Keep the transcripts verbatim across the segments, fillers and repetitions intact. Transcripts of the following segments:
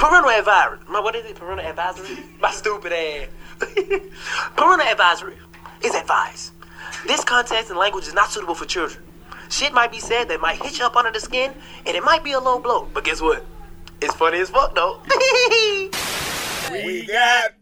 Parental advisory. My, what is it? Parental advisory? My stupid ass. Parental advisory is advice. This context and language is not suitable for children. Shit might be said that might hit you up under the skin, and it might be a low blow. But guess what? It's funny as fuck, though. We got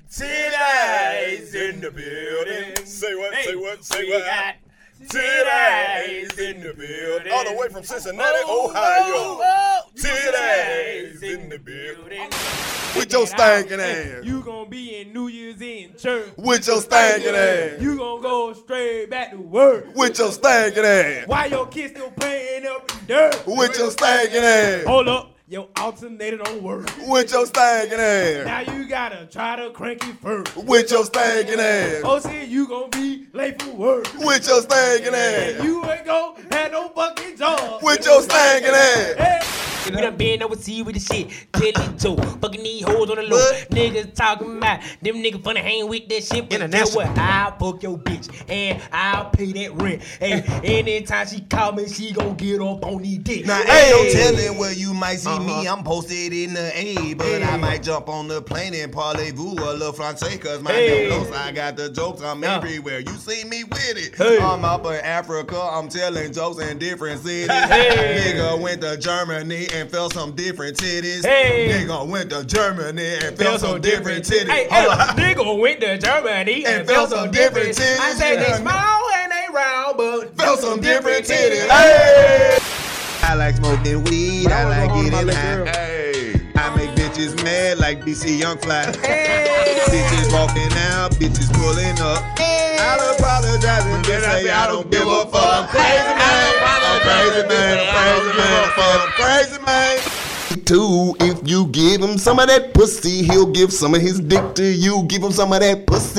titties in the building. Say what, say what, say what. We got titties in the building. All the way from Cincinnati, oh, Ohio. Oh, oh, titties in the building. With your stinking ass. You gonna be in New Year's in church. With your stinking ass. You gonna go straight back to work. With your stinking ass. Why your kids still playing up in dirt? With your stinking ass. Hold up. Your alternator don't work. With your stinking ass. Now you gotta try to crank it first. With your stinking ass. Oh, see, you gonna be late for work. With your stinking ass. And you ain't gonna have no fucking job. With your stinking ass. Hey. We done been overseas with the shit. Tell it Joe. Fucking these hoes on the low. What? Niggas talking about them niggas funny hang with that shit. But guess what? I'll fuck your bitch. And I'll pay that rent. Hey, anytime she call me, she gon' get up on these dick. Now, hey. Ain't no telling where you might see uh-huh. me. I'm posted in the A, but hey. I might jump on the plane and parlez-vous a little Francais, cause my hey. nose, I got the jokes. I'm uh. everywhere. You see me with it. Hey. I'm up in Africa. I'm telling jokes in different cities. Hey. Nigga went to Germany and felt some different titties. Hey. Nigga went to Germany and felt some different titties. Hey, hey, nigga went to Germany and, and felt some different titties. I said they small and they round, but felt some different titties. Hey. I like smoking weed. I like getting high. Hey. I make bitches mad like D C Young Fly. Hey. Bitches walking out, bitches pulling up. Hey. I'll apologize and just say I don't give a fuck. I'm crazy man. I'm crazy man. I'm crazy man. I'm crazy man. Too, if you give him some of that pussy, he'll give some of his dick to you. Give him some of that pussy,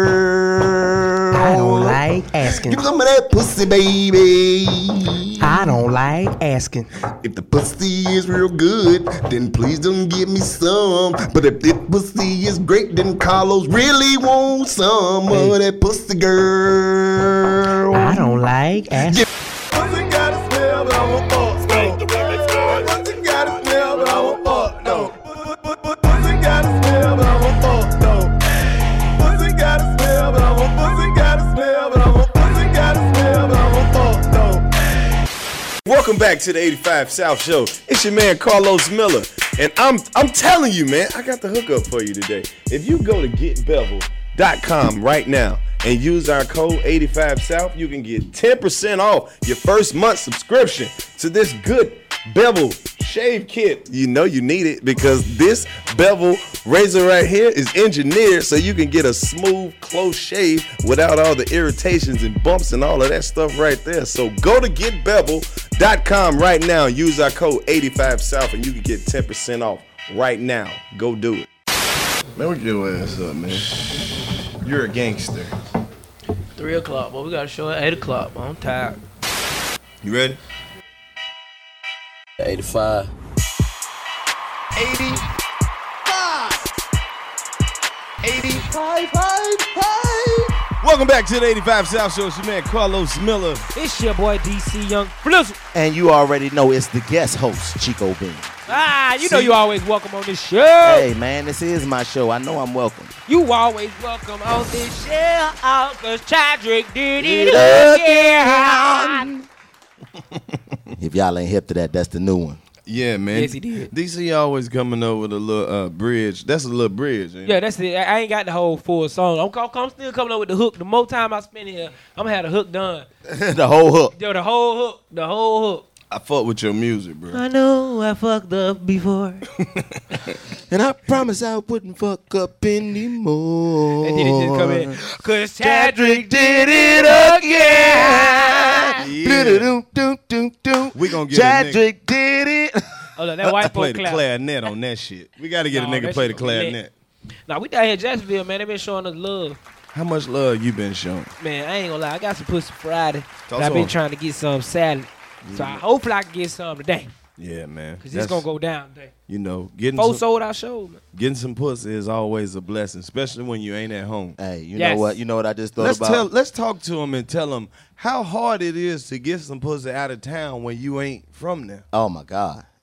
girl. I don't like asking. Give him some of that pussy, baby. I don't like asking. If the pussy is real good, then please don't give me some. But if the pussy is great, then Carlos really wants some hey. of that pussy, girl. I don't like asking. Pussy got a smell, but I won't fuck. Pussy got a smell, but I won't fuck. No. Pussy got a smell, but I won't fuck. No. Pussy got a smell, but I won't. Pussy got a smell, but I won't. Pussy got a smell, but I won't fuck. No. Welcome back to the eighty-five South Show. It's your man Carlos Miller, and I'm I'm telling you, man, I got the hookup for you today. If you go to get bevel dot com right now and use our code eighty-five South, you can get ten percent off your first month subscription to this good bevel shave kit. You know you need it because this bevel razor right here is engineered so you can get a smooth, close shave without all the irritations and bumps and all of that stuff right there. So go to get bevel dot com right now, use our code eighty-five South, and you can get ten percent off right now. Go do it. Man, we get your ass up, man. You're a gangster. Three o'clock, but we gotta show at eight o'clock. I'm tired. You ready? eighty-five. eighty-five. eighty-five. Welcome back to the eighty-five South Show. It's your man Carlos Miller. It's your boy D C Young Flizzle. And you already know it's the guest host, Chico Bean. Ah, you See? know you always welcome on this show. Hey, man, this is my show. I know I'm welcome. You always welcome on this show, because Chadrick did it again. If y'all ain't hip to that, that's the new one. Yeah, man. Yes, he did. D C always coming over the little uh, bridge. That's a little bridge. Yeah, that's it. I ain't got the whole full song. I'm, I'm still coming up with the hook. The more time I spend here, I'm going to have the hook done. The whole hook. Yo, the whole hook. The whole hook. I fuck with your music, bro. I know I fucked up before. And I promise I wouldn't fuck up anymore. And then he just come in. Because Chadrick did it again. Yeah. We gonna get Chadrick did it. Oh, look, that white I play the clap. clarinet on that shit. We got to get no, a nigga play the clarinet. Nah, we down here in Jacksonville, man. They been showing us love. How much love you been showing? Man, I ain't gonna lie. I got some pussy Friday. Talk I've been on. trying to get some salad. Mm. So I hopefully I can get some today. Yeah, man. Because it's going to go down today. You know, getting Four some, sold out shows, man. Getting some pussy is always a blessing, especially when you ain't at home. Hey, you yes. know what? You know what I just thought let's about? Tell, let's talk to him and tell him how hard it is to get some pussy out of town when you ain't from there. Oh, my God.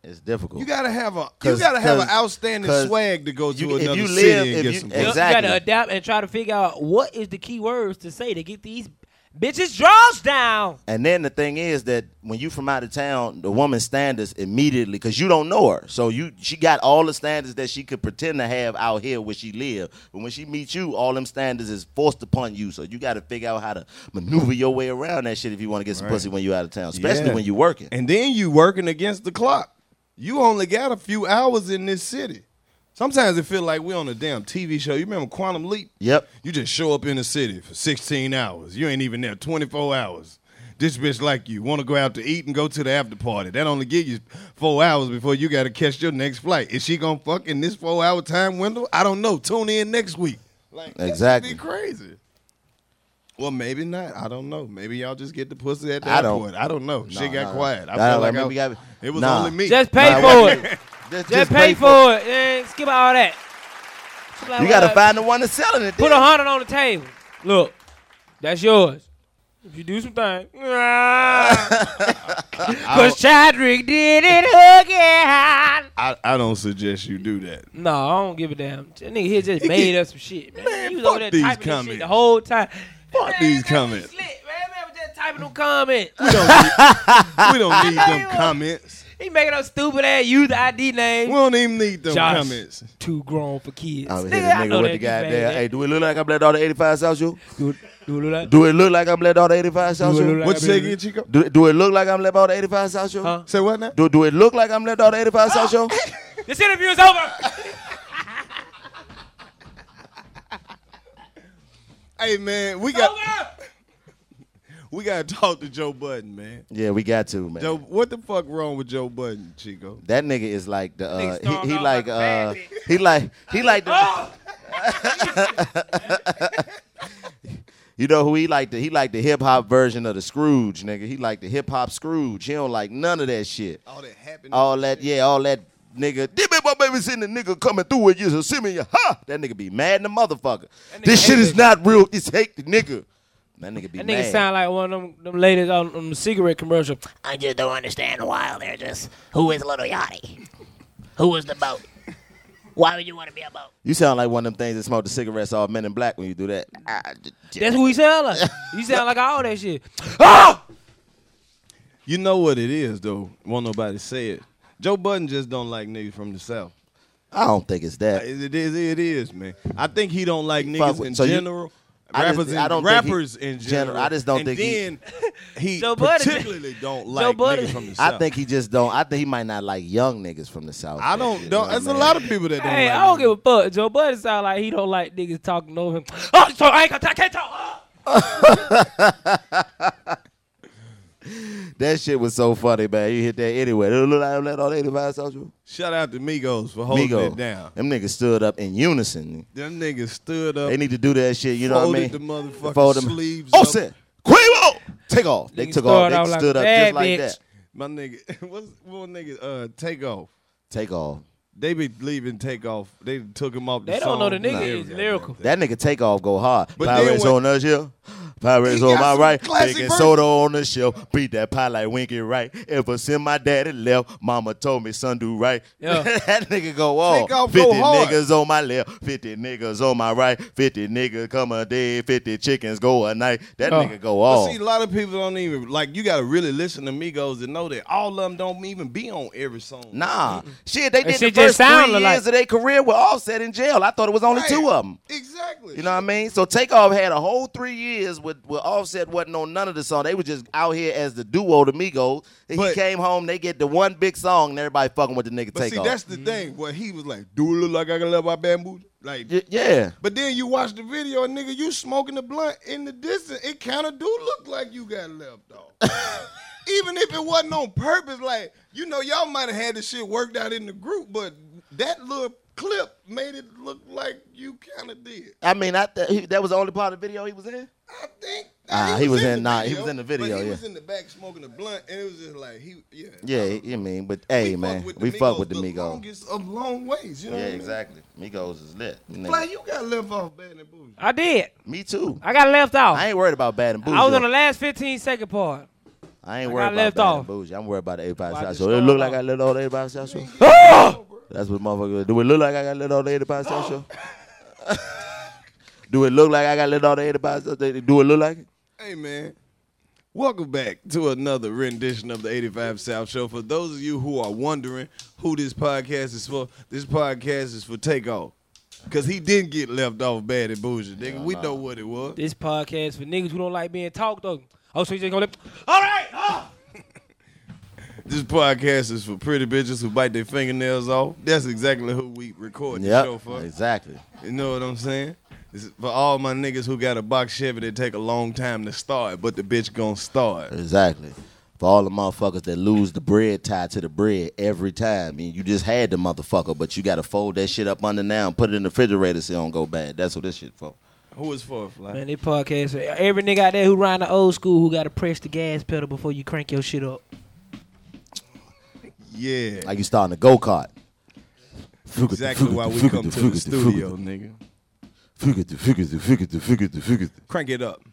It's difficult. You gotta have a you 'Cause- gotta have an 'cause- outstanding 'cause swag to go to you- if another you city live- and if get you- some. exactly. pussy. You gotta adapt and try to figure out what is the key words to say to get these bitches draws down. And then the thing is that when you from out of town, the woman standards immediately, because you don't know her. So you she got all the standards that she could pretend to have out here where she live. But when she meets you, all them standards is forced upon you. So you got to figure out how to maneuver your way around that shit if you want to get some Right. pussy when you out of town, especially Yeah. when you working. And then you working against the clock. You only got a few hours in this city. Sometimes it feel like we on a damn T V show. You remember Quantum Leap? Yep. You just show up in the city for sixteen hours. You ain't even there twenty-four hours. This bitch like you want to go out to eat and go to the after party. That only give you four hours before you got to catch your next flight. Is she gonna fuck in this four hour time window? I don't know. Tune in next week. Like Exactly. Be crazy. Well, maybe not. I don't know. Maybe y'all just get the pussy at the I don't- airport. I don't know. No, Shit got no, no. quiet. I Nah, feel like like I, maybe got- it was Nah. only me. Just pay Nah, for what- it. Just, Just pay for it. And skip all that. You got to find the one that's selling it. Put a hundred on the table. Look, that's yours. If you do some things. Because Chadrick did it again. I, I don't suggest you do that. No, I don't give a damn. That nigga here just made up some shit, man. Man, he was fuck over there these typing this comments. shit the whole time. Fuck Man, these that man comments. Slick, man. Man was just typing them comments. We don't need, we don't need know them you was. comments. He making up stupid ass youth I D We names. don't even need them Josh. comments. Too grown for kids. I was Nigga, here, I nigga know with that the you guy made there. that. Hey, do it look like I'm let all the eighty-five South Show? Do, do it look like? Do it look like I'm let all the eighty-five South Do it Show? look like- What you say again, Chico? Do, do it look like I'm let all the eighty-five South Show? Huh? Say what now? Do, do it look like I'm let all the eighty-five South Show? This interview is over. Hey man, we It's got over. we gotta talk to Joe Budden, man. Yeah, we got to, man. Joe, what the fuck wrong with Joe Budden, Chico? That nigga is like the Nigga uh, started he, he off like like a uh bad bitch. he like he like the Oh. You know who he like the he like the hip hop version of the Scrooge, nigga. He like the hip hop Scrooge. He don't like none of that shit. All that happened. All that, yeah, all that nigga. Did my baby seen the nigga coming through and you so see me, ha! That nigga be mad in the motherfucker. That nigga This shit hate is that not real. It's hate the nigga. That nigga be That mad. nigga sound like one of them, them ladies on, on the cigarette commercial. I just don't understand why they're just, who is Little Yachty? Who is the boat? Why would you want to be a boat? You sound like one of them things that smoke the cigarettes all Men in Black when you do that. That's who he sound like. He sound like all that shit. Ah! You know what it is though. Won't nobody say it. Joe Budden just don't like niggas from the South. I don't think it's that. It is. It is, man. I think he don't like Fuck niggas with- in so you- general. I just- rappers, in, I don't think he- rappers in general- general. I just don't and think he- then he, Joe Budden- particularly don't Joe like Budden- niggas from the South. I think he just don't. I think he might not like young niggas from the South. I don't. You know don't what there's I a mean? lot of people that don't. Hey, like I don't niggas. give a fuck. Joe Budden sound like he don't like niggas talking over him. Oh, so I ain't gonna talk, can't talk. Ah! That shit was so funny, man. You hit that anyway. It look like let all eighty-five social. Shout out to Migos for holding Migo. it down. Them niggas stood up in unison. Them niggas stood up. They need to do that shit. You know what I mean? folded the motherfucking Fold them- sleeves Oh, up. shit. Quavo! Take off. They Niggas took off. started They out like stood up bad just like bitch. that. My nigga, what's what nigga? Uh, take off. Take off. They be leaving take off. They took him off. The They don't know song. the nigga Nah. is lyrical. That nigga take off go hard. But then Pirates when- on us, yeah. Pirates He on got my some right. classic Baking verses. soda on the shelf. Beat that pie like Winky right. Ever since my daddy left, mama told me son do right. Yeah. That nigga go on. Take off, go fifty hard. niggas on my left. fifty niggas on my right. fifty niggas come a day. fifty chickens go a night. That Oh. nigga go But off. see, a lot of people don't even like. You gotta really listen to Migos to know that all of them don't even be on every song. Nah. Shit, they That did the shit just first three sounded years like- of their career with Offset in jail. I thought it was only Right. two of them. Exactly. You know what I mean? So Takeoff had a whole three years with, with Offset wasn't on none of the song. They were just out here as the duo, the Migos. And But- he came home, they get the one big song, and everybody fucking with the nigga But see, Takeoff. that's the thing. What he was like, do it look like I can love my bamboo? Like, Y- yeah. but then you watch the video, and nigga, you smoking the blunt in the distance. It kind of do look like you got left off. Even if it wasn't on purpose, like, you know, y'all might have had the shit worked out in the group, but that little clip made it look like you kind of did. I mean, I th- he, that was the only part of the video he was in? I think. Ah, he was in- the nah, he video, was in the video, But he yeah. was in the back smoking a blunt, and it was just like he, yeah. Yeah, he- I mean, but hey, We fuck man, with the we fuck with the the Migos. longest of long ways, you know Yeah, what I mean? exactly. Migos is lit. Nigga. Fly, you got left off Bad and Bougie. I did. Me too. I got left off. I ain't worried about Bad and Bougie. I was on the last fifteen second part. I ain't I worried got about left bad off. and bougie. I'm worried about the eighty-five Why South the Show. It star look like off? I let all the eighty-five South Show. Ah! That's what motherfucker. Do it look like I got let all the eighty-five South Show? Do it look like I got let all the eighty-five South? Do it look like it? Hey, man. Welcome back to another rendition of the eighty-five South Show. For those of you who are wondering who this podcast is for, this podcast is for Takeoff. Because he didn't get left off bad and bougie, nigga. Hell we nah. know what it was. This podcast for niggas who don't like being talked over. Oh, so you just gonna let... All right! Oh. This podcast is for pretty bitches who bite their fingernails off. That's exactly who we record the Yep, show for. exactly. You know what I'm saying? This is for all my niggas who got a box Chevy that take a long time to start, but the bitch gonna start. Exactly. For all the motherfuckers that lose the bread tied to the bread every time. I mean, you just had the motherfucker, but you got to fold that shit up under now and put it in the refrigerator so it don't go bad. That's what this shit for. Who is for, Fly? Man, this podcast for every nigga out there who riding the old school who got to press the gas pedal before you crank your shit up. Yeah. Like you starting a go-kart. Exactly why we come to the studio, nigga. Crank it up.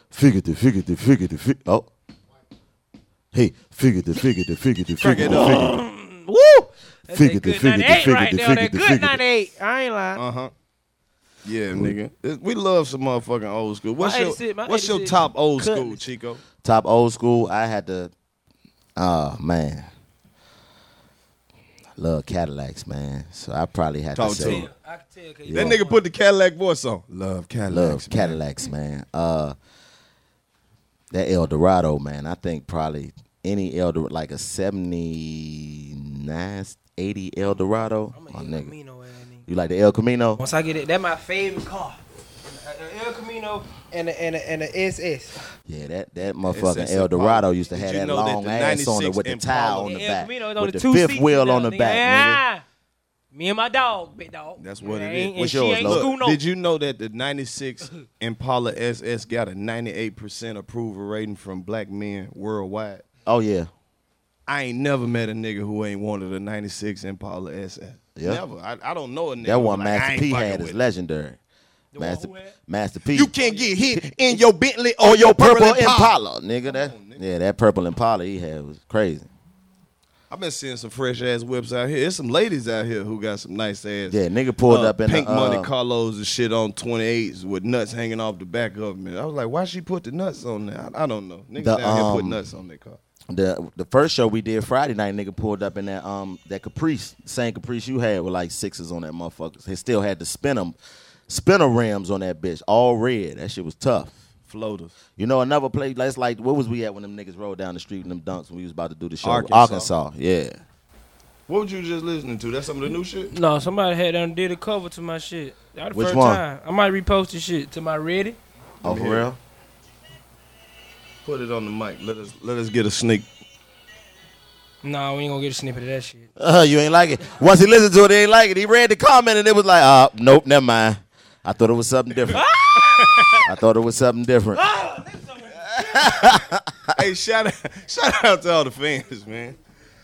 Oh. Hey, figure the figure the figure the Crank figure it the up. figure. Woo! That's Figure that the good figure the ninety-eight figure right the there. figure That the good figure the- ninety-eight. I ain't lying. Uh-huh. Yeah, nigga. It- We love some motherfucking old school. What's My your eighty-six my What's your eighty-six top old Cutlass. school, Chico? Top old school, I had to, oh, man. I love Cadillacs, man. So I probably had Talk to to say, him. I can tell 'cause Yeah. That nigga put the Cadillac voice on. Love Cadillacs. love man. Cadillacs, man. Uh, that Eldorado, man. I think probably any Eldorado, like a seventy-nine, eighty Eldorado. I'm My gonna nigga. Camino, ass nigga. You like the El Camino? Once I get it, that's my favorite car. The El Camino and the, and the, and the S S. Yeah, that that motherfucking S S Eldorado Impala. used to Did have you that know that long the ass on it ninety-six with the Impala- towel on the El back, Camino is on with the the two fifth seats wheel in on there, the nigga. back, Yeah. Me and my dog, big dog. That's what it Ain't- is. and What's she yours, ain't Look, school no. Did you know that the ninety-six Impala S S got a ninety-eight percent approval rating from black men worldwide? nigga. Oh yeah, I ain't never met a nigga who ain't wanted a ninety-six Impala S S. Yeah. Never. I, I don't know a nigga. that who one like, I Master ain't P fucking had with is it. legendary. The one Master who had- Master P. You can't get hit in your Bentley or, Oh, your your purple, purple Impala. Impala, nigga. That on, nigga. yeah, that purple Impala he had was crazy. I've been seeing some fresh ass whips out here. There's some ladies out here who got some nice ass. Yeah, nigga pulled uh, up in pink the, uh, Monte Carlos and shit on twenty-eights with nuts hanging off the back of them. I was like, why she put the nuts on there? I, I don't know. Niggas The, down here put um, nuts on their car. The the first show we did Friday night, nigga pulled up in that um that Caprice, same Caprice you had with like sixes on that motherfucker. He still had the spinner spinner rims on that bitch, all red. That shit was tough. Floaters. You know, another place, that's like, where was we at when them niggas rolled down the street in them dunks when we was about to do the show? Arkansas. Arkansas, yeah. What were you just listening to? That's some of the new shit? No, somebody had done did a cover to my shit. That the Which first one? time. I might repost this shit to my Reddit. Oh, for real? Put it on the mic. Let us let us get a sneak. No, we ain't gonna get a snippet of that shit. Uh, you ain't like it. Once he listened to it, he ain't like it. He read the comment and it was like, uh, nope, never mind. I thought it was something different. I thought it was something different. Hey, shout out, shout out to all the fans, man.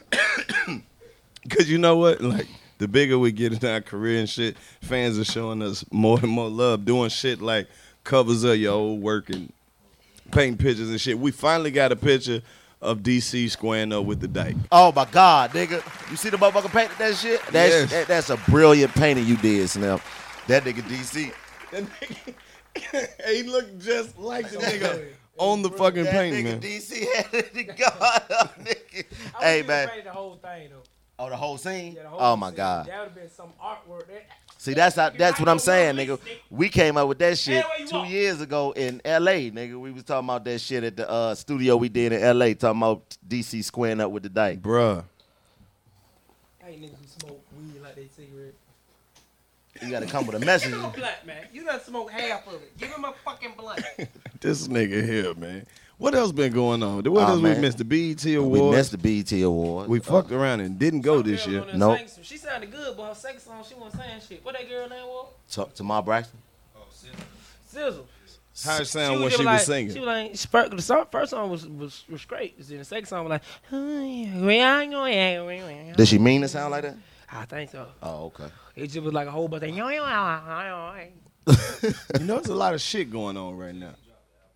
Cause you know what? Like, the bigger we get in our career and shit, fans are showing us more and more love, doing shit like covers of your old work and painting pictures and shit. We finally got a picture of D C squaring up with the Dyke. Oh my God, nigga! You see the motherfucker painted that shit? That's Yes. that, that's a brilliant painting you did, Snap. That nigga D C. That nigga, he looked just like the nigga on the fucking That painting, nigga man. D C had it to God up, nigga. Hey man. The whole thing though. Oh, the whole scene? Yeah, the whole Oh my scene. God. That would have been some artwork. That, See, that's how, that's what I'm saying, nigga. We came up with that shit Yeah, where you two walk? years ago in L A, nigga. We was talking about that shit at the uh, studio we did in L A, talking about D C squaring up with the Dyke. Bruh. I ain't niggas who smoke weed like they cigarette. You gotta come with a message. Give him a blunt, man. You done smoke half of it. Give him a fucking blunt. This nigga here, man. What else been going on? What Oh, else man. we missed? The B E T We Awards. missed the B E T Awards. We fucked around and didn't go this Girl year. on there Nope. sang some- She sounded good, but her second song, she wasn't saying shit. What that girl name was? To, Tamar Braxton. Sizzle. How it sound when just she like, was singing? She was like, spur- the song, first song was, was was great. Then the second song was like, oh, yeah, I Did she mean to sound like that? think so. Oh, okay. It just was like a whole bunch of. You know, there's a lot of shit going on right now.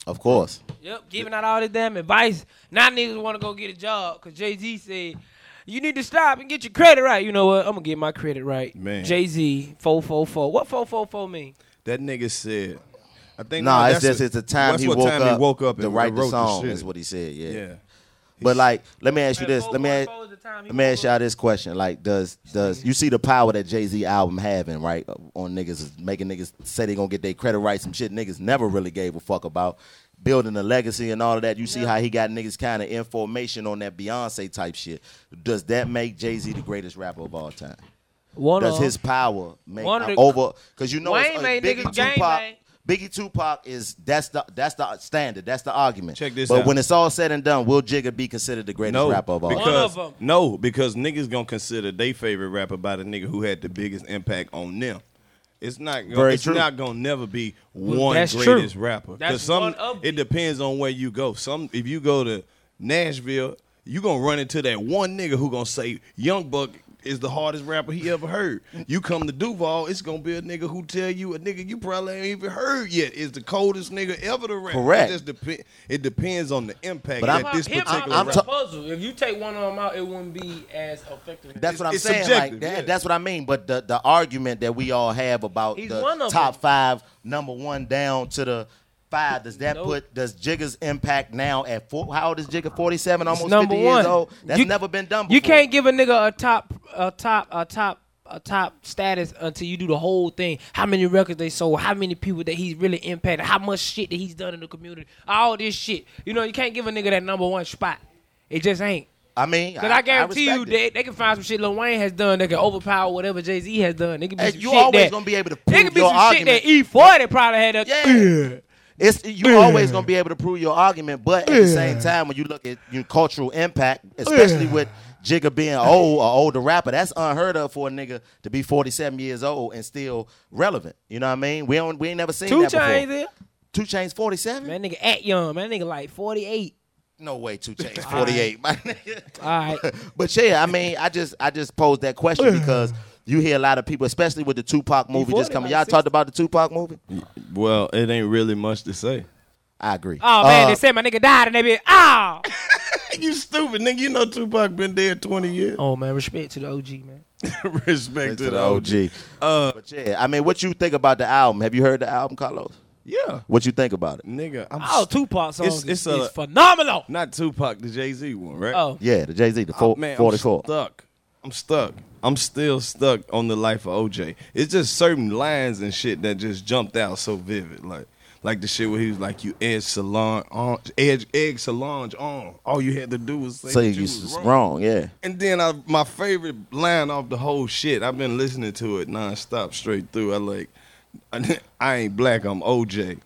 Of course. Yep, giving out all this damn advice. Now niggas want to go get a job because Jay-Z said, you need to stop and get your credit right. You know what? I'm going to get my credit right. Man. Jay-Z, four four four. What four four four mean? That nigga said, I think No, no, it's just it's the time, that's he what woke, time up he woke up to and write the wrote song. shit. Is what he said. Yeah. Yeah. But like, let me ask you Man, this. Let me ask, four four four is the time he let me woke ask y'all this question. Like, does does you see the power that Jay-Z album having right on niggas is making niggas say they gonna get their credit right? Some shit niggas never really gave a fuck about. Building a legacy and all of that. You see how he got niggas kind of information on that Beyonce type shit. Does that make Jay-Z the greatest rapper of all time? One Does of his power make one of the- over? Because you know, Wayne it's, uh, made Biggie niggas game, Tupac. man. Biggie Tupac is that's the that's the standard. That's the argument. Check this but out. when it's all said and done, will Jigga be considered the greatest No, rapper of all time? because One of 'em. no, because niggas gonna consider their favorite rapper by the nigga who had the biggest impact on them. It's not. Gonna, Very it's true. not gonna never be one That's greatest true. rapper. That's some one of it depends on where you go. Some if you go to Nashville, you gonna run into that one nigga who gonna say Young Buck is the hardest rapper he ever heard. You come to Duval, it's gonna be a nigga who tell you a nigga you probably ain't even heard yet is the coldest nigga ever to rap. Correct. It just depend. It depends on the impact But that I'm- this Hip-hop particular I'm is rapper. a puzzle. If you take one of them out, it wouldn't be as effective. That's what I'm it's saying. subjective, Like that, yeah. that's what I mean. But the the argument that we all have about He's the one of top them. five, number one down to the five, does that Nope. put does Jigga's impact now at four? How old is Jigga? forty-seven, almost number fifty one. years old. That's You- never been done before. You can't give a nigga a top, a top, a top, a top status until you do the whole thing. How many records they sold? How many people that he's really impacted? How much shit that he's done in the community? All this shit. You know, you can't give a nigga that number one spot. It just ain't. I mean, Cause I, guarantee you, respect it. they, they can find some shit Lil Wayne has done that can overpower whatever Jay Z has done. They can be Hey, some you shit always that, gonna be able to They prove can be your some argument. shit that E forty probably had a. Yeah. It's you always gonna be able to prove your argument, but at the same time, when you look at your cultural impact, especially with Jigga being old, or older rapper, that's unheard of for a nigga to be forty-seven years old and still relevant. You know what I mean? We don't, we ain't never seen Two that Chainz before. here. Two Chainz forty-seven? Man, nigga act young. Man, nigga like forty-eight. No way, Two Chainz forty-eight, my nigga. All right. But yeah, I mean, I just I just posed that question because you hear a lot of people, especially with the Tupac movie just coming. like Y'all sixty. talked about the Tupac movie? Well, it ain't really much to say. I agree. Oh man, Uh, they said my nigga died and they be oh. You stupid nigga. You know Tupac been dead twenty years. Oh man, respect to the O G man. Respect to to the the O O G. G. Uh, But yeah, I mean, what you think about the album? Have you heard the album, Carlos? yeah, What you think about it? nigga. I'm Oh, st- Tupac songs It's- is, it's a- is phenomenal. not Tupac, the Jay Z one, right? Oh, Yeah, the Jay Z, the Oh, four, man, forty-four. I'm stuck. I'm stuck. I'm still stuck on the life of O J. It's just certain lines and shit that just jumped out so vivid, like like the shit where he was like, "You egg salon on, edge egg Solange on. All you had to do was say, Say that you you was was wrong. wrong." yeah. And then I, my favorite line off the whole shit. I've been listening to it nonstop, straight through. I like, I ain't black. I'm O J.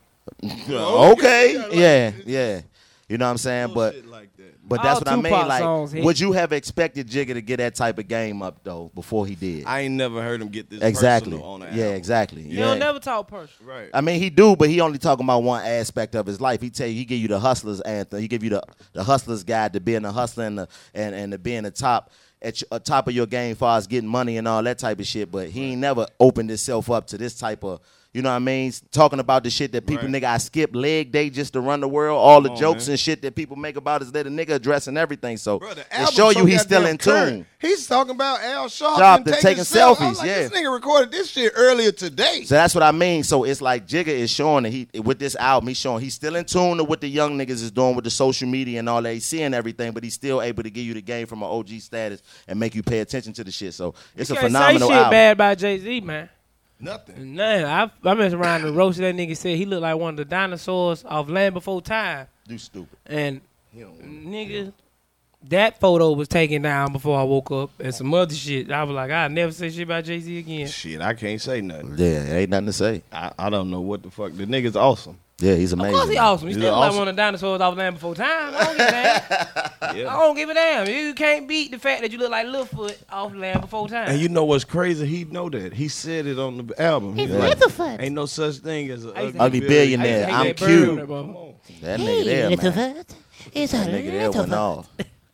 Okay. Yeah, yeah. You know what I'm saying? But Shit like that. but that's All what I mean. Tupac Like, songs hit. would you have expected Jigga to get that type of game up though before he did? I ain't never heard him get this exactly. personal on the Yeah, album. exactly. you yeah. don't never talk personal. Right. I mean, he do, but he only talking about one aspect of his life. He tell you, he give you the hustler's anthem. He give you the, the hustler's guide to being a hustler and the, and, and to being the top at your, uh, top of your game, as far as getting money and all that type of shit. But he ain't never opened himself up to this type of, you know what I mean? Talking about the shit that people, Right. nigga, I skip leg day just to run the world. All the Come on, jokes man. and shit that people make about is that a nigga addressing everything. So Bro, the it album show so you he's still goddamn in current. tune. He's talking about Al Sharpton, Sharpton taking, taking selfies. selfies, I'm like, yeah. This nigga recorded this shit earlier today. So that's what I mean. So it's like Jigga is showing that he with this album, he's showing he's still in tune to what the young niggas is doing with the social media and all that. He's seeing everything, but he's still able to give you the game from an O G status and make you pay attention to the shit. So it's You a can't phenomenal say shit album. bad about Jay Z, man. Nothing. Nah, I I messed around and roasted that nigga. Said he looked like one of the dinosaurs off Land Before Time. You stupid. And nigga, that photo was taken down before I woke up and some other shit. I was like, I never say shit about Jay Z again. Shit, I can't say nothing. Yeah, ain't nothing to say. I, I don't know what the fuck. The nigga's awesome. Yeah, he's Of amazing. course he awesome. He He's still look like awesome. one of the dinosaurs off Land Before Time. I don't give a damn. Yeah. I don't give a damn. You can't beat the fact that you look like Littlefoot off Land Before Time. And you know what's crazy? He know that. He said it on the album. He's It's like, Littlefoot. ain't no such thing as an I used to- Ugly I billionaire. used to hate I'm that bird cute. on that motherfucker. That Hey, nigga there, man. Littlefoot. It's a That nigga there went Littlefoot. off.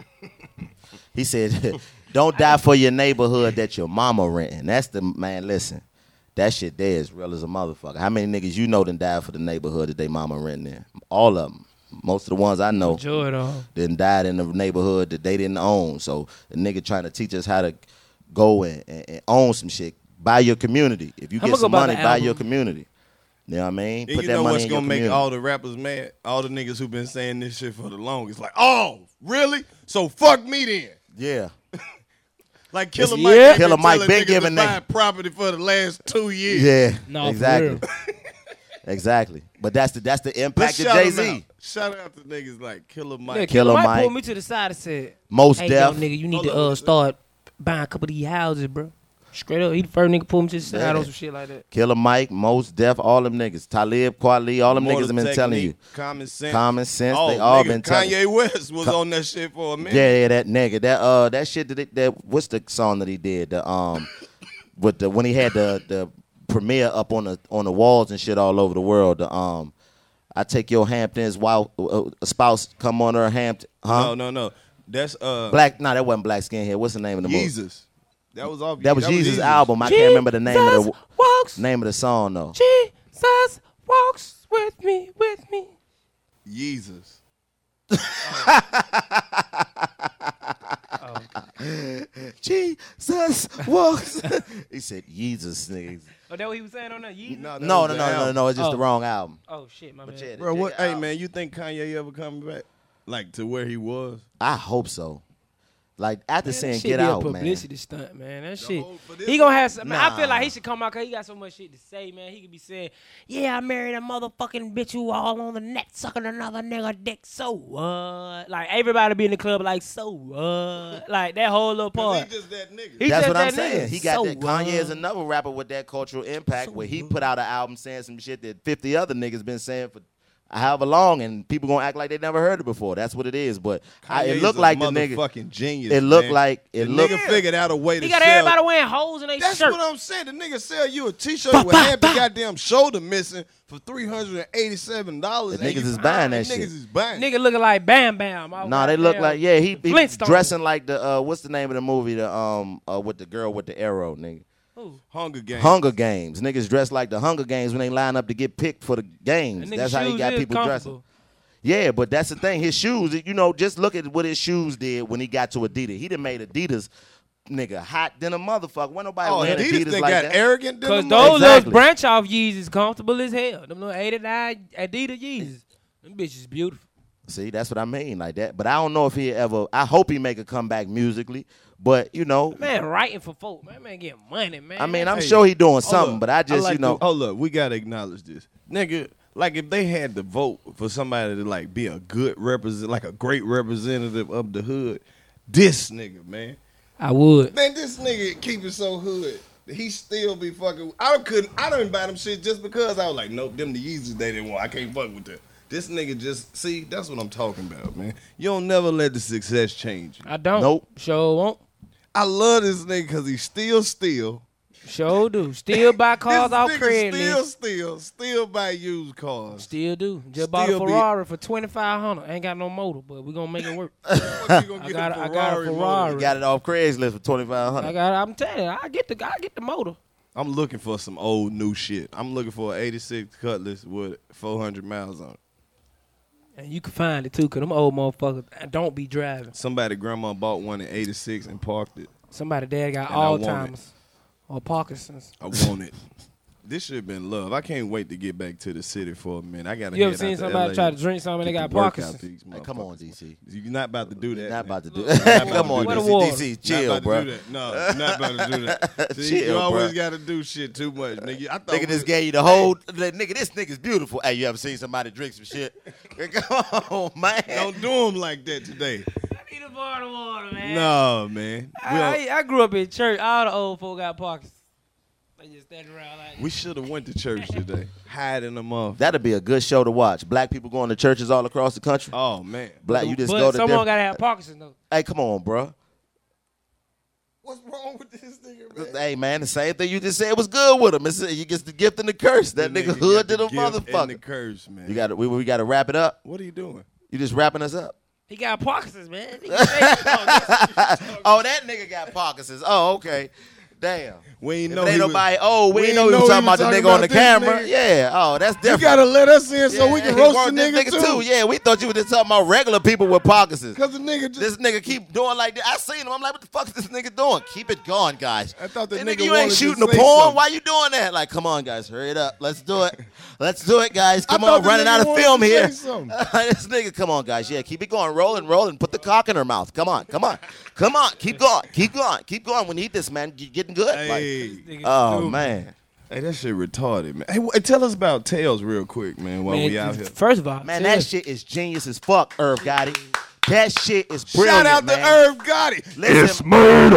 He said, "Don't die for your neighborhood that your mama renting." That's the man. Listen, that shit there is real as a motherfucker. How many niggas you know done died for the neighborhood that they mama renting in? all of them. Most of the ones I know Enjoy it all. then died in the neighborhood that they didn't own. So the nigga trying to teach us how to go and, and, and own some shit. Buy your community. If you I'ma get go some buy money, the buy album. your community. You know what I mean? And Put you that know money what's in your gonna make community. all the rappers mad? All the niggas who been saying this shit for the longest. Like, oh, really? So fuck me then. Yeah. Like Killer It's- Mike, yeah. ain't Killer been Mike telling been niggas giving to niggas- buy property for the last two years. Yeah. No, exactly. for Exactly. But that's the that's the Let's impact of shout Jay him out. Z. Shout out to niggas like Killer Mike. Yeah, Killer Killer Mike Mike. pulled me to the side and said, Most hey, Def. yo, nigga, you need Hold to on, uh, what's start buying a couple of these houses, bro. Straight up. He the first nigga pulled me to the side Yeah. on some shit like that. Killer Mike, Most Def, all them niggas. Talib, Kweli, all them Mortal niggas have been telling you. Technique, Common sense. Common sense. Oh, They all nigga, been telling Kanye West was on that shit for a minute. Yeah, yeah, that nigga. That uh that shit that, it- that what's the song that he did? The um with the when he had the the premiere up on the on the walls and shit all over the world. The um I take your Hamptons while uh, a spouse come on her Hampton. Huh? No, no, no. That's uh Black nah, that wasn't Black Skinhead. What's the name of the movie? Jesus. That was off. That was Jesus' album. I can't remember the name of the walks. name of the song though. Jesus walks with me, with me. Jesus. Jesus walks. He said Jesus, niggas. Oh, that what he was saying on that? Yeezy? No, that No, was no, the no, no, album. no. It's just the Oh. wrong album. Oh, shit, my But bad. yeah, Bro, what? the Hey, album. man, you think Kanye ever coming back, like to where he was? I hope so. Like after Man, saying that shit "Get be Out," a man. publicity stunt, man. That shit. whole- for this He gonna have some. Man, I feel Nah. like he should come out because he got so much shit to say, man. He could be saying, "Yeah, I married a motherfucking bitch who all on the net sucking another nigga dick." So what? Like everybody be in the club, like so what? Like that whole little Cause part. he just that nigga. He That's just what I'm that saying. nigga. He got So that. Kanye is what? another rapper with that cultural impact where he put out an album saying some shit that fifty other niggas been saying for however long, and people gonna act like they never heard it before. That's what it is. But I, it Kanye's looked a like the nigga. motherfucking genius. It looked man. like it the looked. nigga figured out a way to He got sell. everybody wearing holes in their That's shirt. what I'm saying. The nigga sell you a T-shirt with half the goddamn shoulder missing for three hundred and eighty-seven dollars. The niggas is buying that shit. Niggas is buying. Nigga looking like Bam Bam. I Nah, they got look damn like yeah. He, he Flintstones. dressing like the uh, what's the name of the movie? The um uh, with the girl with the arrow, nigga. Hunger Games. Hunger Games. Niggas dressed like the Hunger Games when they line up to get picked for the games. And nigga That's how he shoes got is people dressing. comfortable. Yeah, but that's the thing. His shoes, you know, just look at what his shoes did when he got to Adidas. He done made Adidas, nigga, hot than a motherfucker. When nobody Oh, wearing Adidas, Adidas they like got that. arrogant. than Cause a those Exactly. little branch off Yeezys comfortable as hell. Them little eighty-nine Adidas Yeezys. Them bitches beautiful. See, that's what I mean, like that. But I don't know if he ever. I hope he make a comeback musically. But you know, Man, writing for folk. Man, man getting money, man. I mean, I'm Hey, sure he doing hold something. up. But I just, like you know, to- hold up, we gotta acknowledge this, nigga. Like if they had to vote for somebody to like be a good represent, like a great representative of the hood, this nigga, man, I would. man, this nigga keep it so hood. He still be fucking. I couldn't. I didn't buy them shit just because I was like, nope, them the Yeezys they didn't want. I can't fuck with them. This nigga just see. That's what I'm talking about, man. You don't never let the success change you. I don't. Nope. Sure won't. I love this nigga because he still steal. Sure do. Still buy cars this off nigga Craigslist. Still steal. Still buy used cars. Still do. Just bought a Still be- Ferrari for twenty-five hundred. Ain't got no motor, but we gonna make it work. What you gonna I get got a a- I got a Ferrari motor? Ferrari. he got it off Craigslist for twenty-five I hundred. got. I'm telling you, I get the. I get the motor. I'm looking for some old new shit. I'm looking for an eighty-six Cutlass with four hundred miles on it. And you can find it too, cause them old motherfuckers don't be driving. Somebody grandma bought one in eighty-six and parked it. Somebody dad got And I want Alzheimer's or Parkinson's. I want it. This should have been love. I can't wait to get back to the city for a minute. I gotta. You ever head seen out to somebody L A try to drink something and they get got the work out Parkinson's? these Hey, come on, motherfuckers. D C. You're not about to do that. Not man. about to do Not that. about Come to on, do What a that. water. D C. Not Chill, about to bro. do that. No, not about to do that. See, Chill, you always bruh. got to do shit too much, nigga. I thought Nigga we- just gave you the whole. Nigga, this nigga's beautiful. Hey, you ever seen somebody drink some shit? Come on, man. Don't do them like that today. I need a bottle of water, man. No, man. We, don't- I, I grew up in church. All the old folk got Parkinson's. They just stand around like. we should have went to church today. Hiding them off. That'd be a good show to watch. Black people going to churches all across the country. Oh man. Black, you just but go to. someone different- gotta have Parkinson's though. Hey, come on, bro. What's wrong with this nigga, man? Hey, man, the same thing you just said was good with him. It's, you get the gift and the curse. That The nigga got hood to the the gift and the motherfucker. curse, man. You got we we got to wrap it up. What are you doing? You just wrapping us up. He got Parkinson's, man. He can say- Oh, that nigga got Parkinson's. Oh, okay. damn. We ain't If know it ain't he was- nobody. Oh, we, we ain't ain't know we know was he talking about was the talking nigga on about the this camera. nigga. Yeah. Oh, that's You different. gotta let us in so we Yeah, can he roast wrote the this nigga, too. Yeah, we thought you were just talking about regular people with Parkinson's. Cause the nigga just, This nigga keep doing like that. I seen him. I'm like, what the fuck is this nigga doing? Keep it going, guys. I thought the Hey, nigga you wanted ain't to shooting the say porn. something. Why you doing that? Like, come on, guys, hurry it up. Let's do it. Let's do it, guys. Come I thought on, the running nigga out of wanted film to here. say something. This nigga, come on, guys. Yeah, keep it going. Rolling, rolling. Put the cock in her mouth. Come on, come on. Come on. Keep going. Keep going. Keep going. We need this, man. You're getting good. Hey. Like, oh, man. Hey, that shit retarded, man. Hey, w- tell us about Tails real quick, man, while Man, we out here. First of all, Man, tell- that shit is genius as fuck, Irv Gotti. That shit is brilliant, Shout out man. to Irv Gotti. Listen,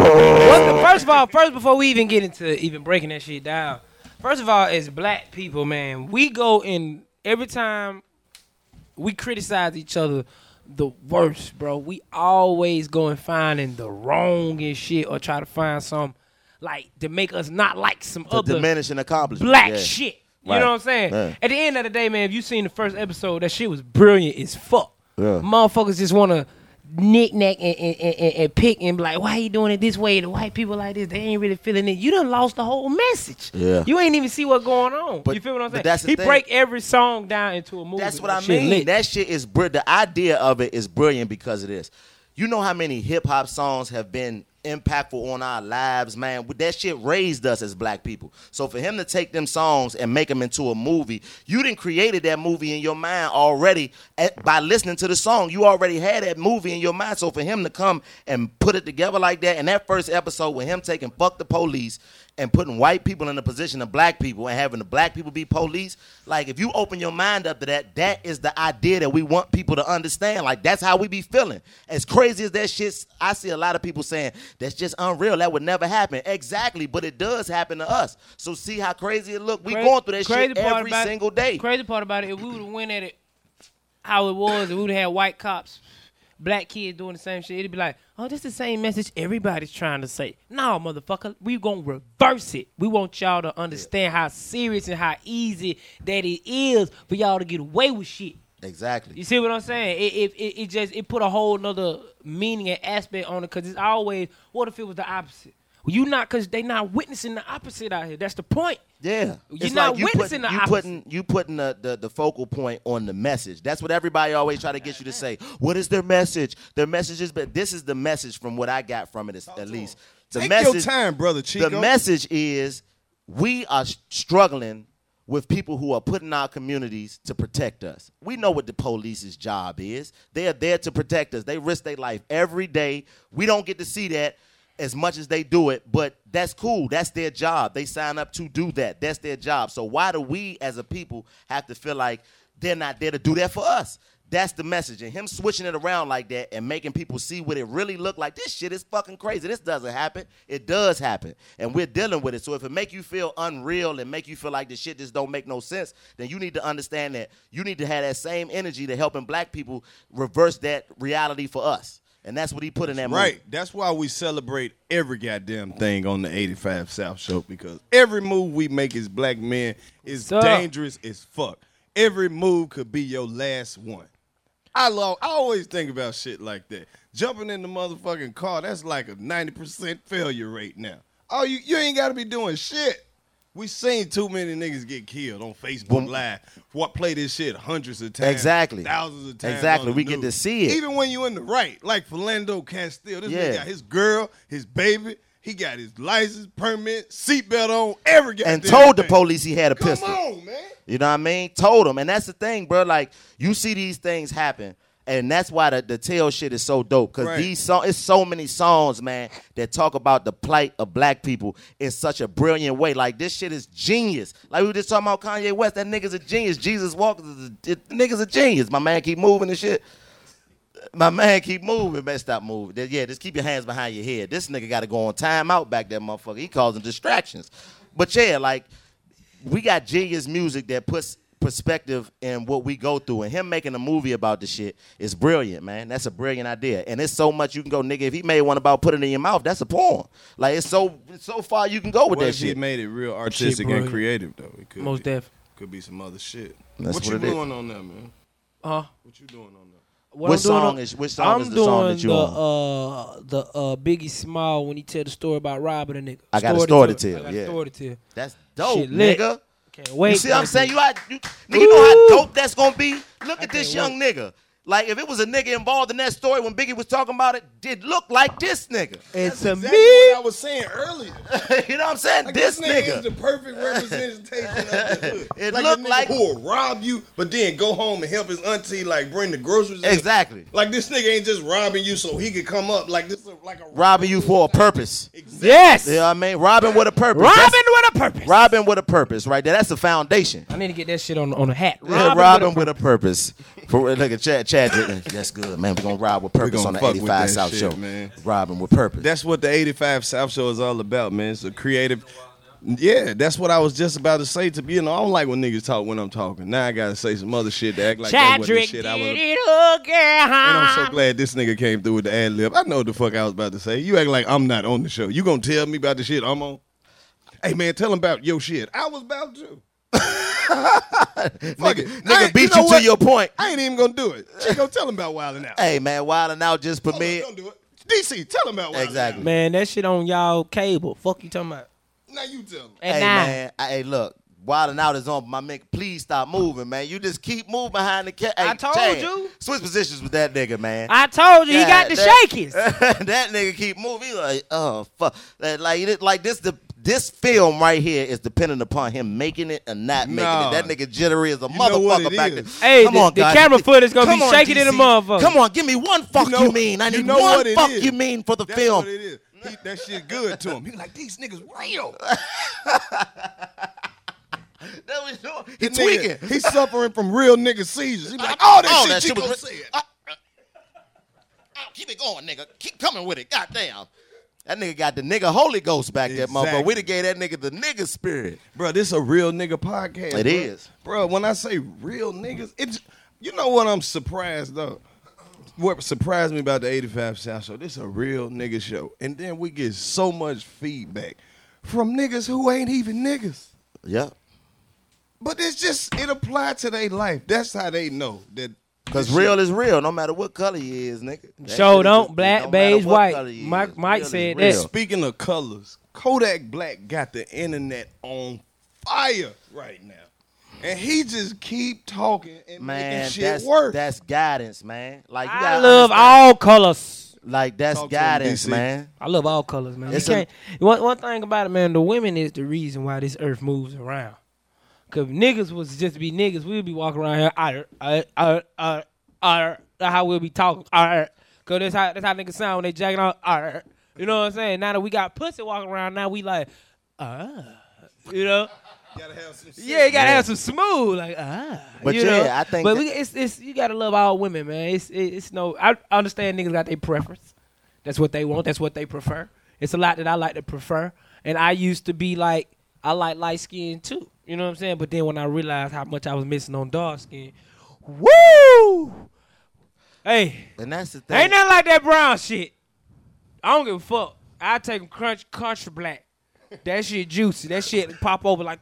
Well, first of all, first before we even get into even breaking that shit down, first of all, as black people, man, we go in every time we criticize each other the worst, bro. We always go and finding the wrong and shit or try to find some like to make us not like some to other diminish and accomplish. black Yeah. shit. You Right. know what I'm saying? Yeah. At the end of the day, man, if you seen the first episode, that shit was brilliant as fuck. Yeah. Motherfuckers just want to knick-knack and, and, and, and, and pick and be like, why you doing it this way? The white people like this, they ain't really feeling it. You done lost the whole message. Yeah. You ain't even see what's going on. But- you feel what I'm but saying? that's the he thing. break every song down into a movie. That's what That I shit mean. lit. That shit is brilliant. The idea of it is brilliant because of this. You know how many hip hop songs have been impactful on our lives, man? That shit raised us as black people. So for him to take them songs and make them into a movie, you done created that movie in your mind already at, by listening to the song. You already had that movie in your mind. So for him to come and put it together like that, and that first episode with him taking fuck the police and putting white people in the position of black people and having the black people be police, like if you open your mind up to that, that is the idea that we want people to understand. Like that's how we be feeling. As crazy as that shit, I see a lot of people saying that's just unreal. That would never happen. Exactly, but it does happen to us. So see how crazy it look. We Cra- going through that crazy shit part every about it- single day. Crazy part about it, if we would have went at it how it was, if we would have had white cops, black kids doing the same shit, it'd be like, oh, this is the same message everybody's trying to say. No, motherfucker, we gonna reverse it. We want y'all to understand how serious and how easy that it is for y'all to get away with shit. Exactly. You see what I'm saying? It it, it, it just it put a whole nother meaning and aspect on it because it's always, what if it was the opposite? Well, you not, because they not witnessing the opposite out here. That's the point. Yeah, You're It's not like you witnessing putting, the you opposite. putting you putting the, the the focal point on the message. That's what everybody always try to get you to say. What is their message? Their message is, but this is the message from what I got from it. Is, at least the Take message. your time, brother Chico. The message is we are struggling with people who are putting our communities to protect us. We know what the police's job is. They are there to protect us. They risk their life every day. We don't get to see that as much as they do it, but that's cool. That's their job. They sign up to do that. That's their job. So why do we as a people have to feel like they're not there to do that for us? That's the message. And him switching it around like that and making people see what it really look like, this shit is fucking crazy. This doesn't happen. It does happen. And we're dealing with it. So if it make you feel unreal and make you feel like this shit just don't make no sense, then you need to understand that you need to have that same energy to helping black people reverse that reality for us. And that's what he put in that movie. Right. That's why we celebrate every goddamn thing on the eighty-five South Show, because every move we make as black men is Sir. dangerous as fuck. Every move could be your last one. I love. I always think about shit like that. Jumping in the motherfucking car, that's like a ninety percent failure rate now. Oh, you, you ain't got to be doing shit. We seen too many niggas get killed on Facebook Boom. Live. What play this shit hundreds of times, Exactly. thousands of times. Exactly. on the We get news. to see it. Even when you in the right, like Philando Castile, this Yeah. nigga got his girl, his baby. He got his license, permit, seatbelt on, every goddamn And told the thing. police he had a Come pistol. on, man. You know what I mean? Told him. And that's the thing, bro. Like, you see these things happen. And that's why the, the tail shit is so dope. Because Right. these songs, it's so many songs, man, that talk about the plight of black people in such a brilliant way. Like, this shit is genius. Like, we were just talking about Kanye West. That nigga's a genius. Jesus Walker, is a, it, nigga's a genius. My man keep moving and shit. My man keep moving, man. Stop moving. Yeah, just keep your hands behind your head. This nigga got to go on timeout back there, motherfucker. He calls them distractions. But yeah, like, we got genius music that puts perspective in what we go through, and him making a movie about the shit is brilliant, man. That's a brilliant idea, and it's so much you can go, nigga. If he made one about putting it in your mouth, that's a porn. Like, it's so it's so far you can go with What that if he shit. made it real artistic and brilliant. creative, though? It could Most be. def. Could be some other shit. That's what, what you it is. doing on that, man? Uh, What you doing on that? What Which I'm doing song on- is which song I'm is the doing song that you the, on? Uh, the uh, Biggie Small when he tell the story about robbing a nigga. I got a story to tell. I got yeah. a story to tell. That's dope, Shit lit. nigga. Can't wait. You see what I'm man. saying? You, out, you, nigga, you know how dope that's gonna be? Look at this young nigga. Like, if it was a nigga involved in that story when Biggie was talking about it, did look like this nigga. It's That's a exactly me. what I was saying earlier. You know what I'm saying? Like, this nigga nigga. is the perfect representation of the hood. It like looked a nigga like- who will rob you, but then go home and help his auntie like bring the groceries. in. Exactly. Like this nigga ain't just robbing you so he could come up. Like this, is like a Robbing you for a purpose. Yes. You know what I mean? Robbing with a purpose. Robbing That's- with a purpose. Robbing with a purpose, right there. That's the foundation. I need to get that shit on on a hat. Yeah, robbing with a purpose. For look at Chad, Chad. That's good, man. We're gonna rob with purpose gonna on the fuck with eighty-five that South shit, Show, man. Robbing with purpose. That's what the eighty-five South Show is all about, man. It's a creative. Yeah, that's what I was just about to say. To you know, I don't like when niggas talk when I'm talking. Now I gotta say some other shit to act like that wasn't the Chadrick shit I was. did it again. And I'm so glad this nigga came through with the ad lib. I know what the fuck I was about to say. You act like I'm not on the show. You gonna tell me about the shit I'm on? Hey man, tell him about your shit. I was about to. Fuck it. Nigga beat know you to what? your point. I ain't even gonna do it. Chico, tell him about Wildin' Out. Hey man, Wildin' Out just Hold on, premiered. don't do it. D C, tell him about Wildin' Exactly. Man, that shit on y'all cable. Fuck you talking about. Out. Now you tell him. And Hey now, man, I, hey look, Wildin' Out is on. My man, please stop moving, man. You just keep moving behind the cat. Hey, I told Chad, you. Switch positions with that nigga, man. I told you he got the that, shakies. that nigga keep moving. He like, oh fuck, like like, like this the. This film right here is dependent upon him making it or not making Nah. it. That nigga jittery as a You know what motherfucker it back is. there. Hey, Come the- on, the guys. camera footage gonna Come be on, shaking in D C. the motherfucker. Come on, give me one fuck you, know- mean. I you need know one what it fuck is. you mean for the That's film. what it is. He, that shit good to him. He like, these niggas real. That was doing. He That tweaking. nigga, He's suffering from real nigga seizures. He like, oh, that Oh, shit that shit Chico was- said. Uh, uh, uh, Keep it going, nigga. Keep coming with it. Goddamn. That nigga got the nigga Holy Ghost back there, Exactly. motherfucker. We done gave that nigga the nigga spirit. Bro, this a real nigga podcast. It bro. is. Bro, when I say real niggas, it's, you know what I'm surprised though? What surprised me about the eighty-five South Show, this a real nigga show. And then we get so much feedback from niggas who ain't even niggas. Yep. But it's just, it applied to their life. That's how they know that. Because this real shit- is real, no matter what color you is, nigga. That Show shit is don't just- black, no matter beige, what white. color you Mike- is, Mike real is said real. that. Speaking of colors, Kodak Black got the internet on fire right now. And he just keep talking and Man, making shit that's, work. that's guidance, man. Like, you I gotta love understand. all colors. Like, that's Talk to him, guidance, D C. man. I love all colors, man. You It's a- can't, one, one thing about it, man, the women is the reason why this earth moves around. Because niggas was just be niggas, we'd be walking around here, uh, uh, uh, uh, uh, that's how we'll be talking. Because that's how, that's how niggas sound when they jacking on. Uh, you know what I'm saying? Now that we got pussy walking around, now we like, ah. You know? gotta have some Yeah, you gotta have some smooth, like ah. But you yeah, know? I think But that- we, it's it's you gotta love all women, man. It's it, it's no. I understand niggas got their preference. That's what they want. That's what they prefer. It's a lot that I like to prefer. And I used to be like, I like light skin too. You know what I'm saying? But then when I realized how much I was missing on dark skin, woo! Hey, And that's the thing. ain't nothing like that brown shit. I don't give a fuck. I take them crunch, country black. That shit juicy. That shit pop over like,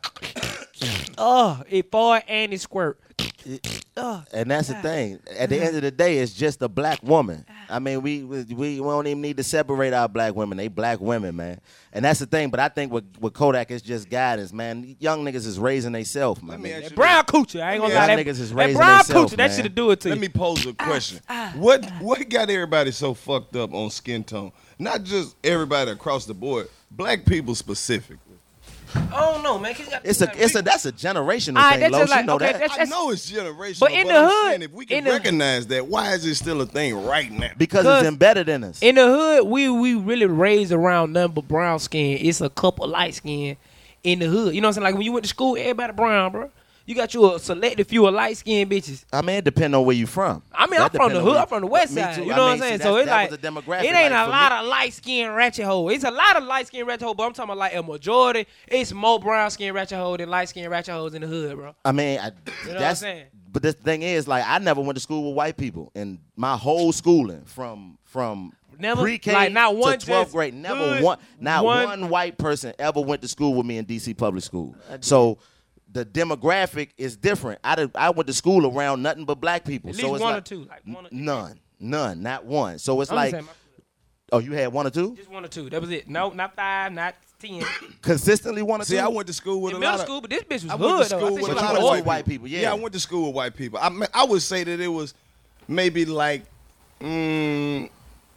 oh, it fart and it squirt. Oh, And that's the thing. At the end of the day, it's just a black woman. I mean, we we we don't even need to separate our black women. They black women, man. And that's the thing. But I think with, with Kodak, it's just guidance, man. Young niggas is raising themselves, man. me ask you brown coochie. I ain't gonna Yeah, lie. niggas That, is that raising brown themselves, coochie, that man. should do it to Let you. me pose a question. What what got everybody so fucked up on skin tone? Not just everybody across the board, black people specifically. I don't know, man. 'cause you got- It's a it's a that's a generational Alright, thing, that's Los. just like- you know okay, that. that's- I know it's generational, But in the I'm hood- saying if we can in the- recognize that, why is it still a thing right now? Because Cause it's embedded in us. In the hood, we we really raised around nothing but brown skin. It's a couple light skin in the hood. You know what I'm saying? Like when you went to school, everybody brown, bro. You got you a selected few of light skinned bitches. I mean, it depends on where you from. I mean, That I'm from depend the on hood. where I'm from the west Me side. too. You I know what mean, I'm saying? see, So that- it's that like was a demographic, it ain't like, a for lot me. of light skinned ratchet hoes. It's a lot of light skinned ratchet hoes, but I'm talking about like a majority. It's more brown skinned ratchet hoes than light skinned ratchet hoes in the hood, bro. I mean, I, You know what I'm that's. saying? But the thing is, like, I never went to school with white people, and my whole schooling from from Never? pre-K Like, not one to twelfth just grade, never hood, one, not one- one white person ever went to school with me in D C public school. So the demographic is different. I did, I went to school around nothing but black people. At so least it's one like, or two. Like one or none, none, not one. So it's I'm like, saying my- oh, you had one or two? Just one or two. That was it. No, not five, not ten. Consistently one or See, two? I went to school with In a middle lot of school, but this bitch was I hood went to though. I school think with she a was lot from of the white old- white people, yeah. Yeah, I went to school with white people. I mean, I would say that it was maybe like mm,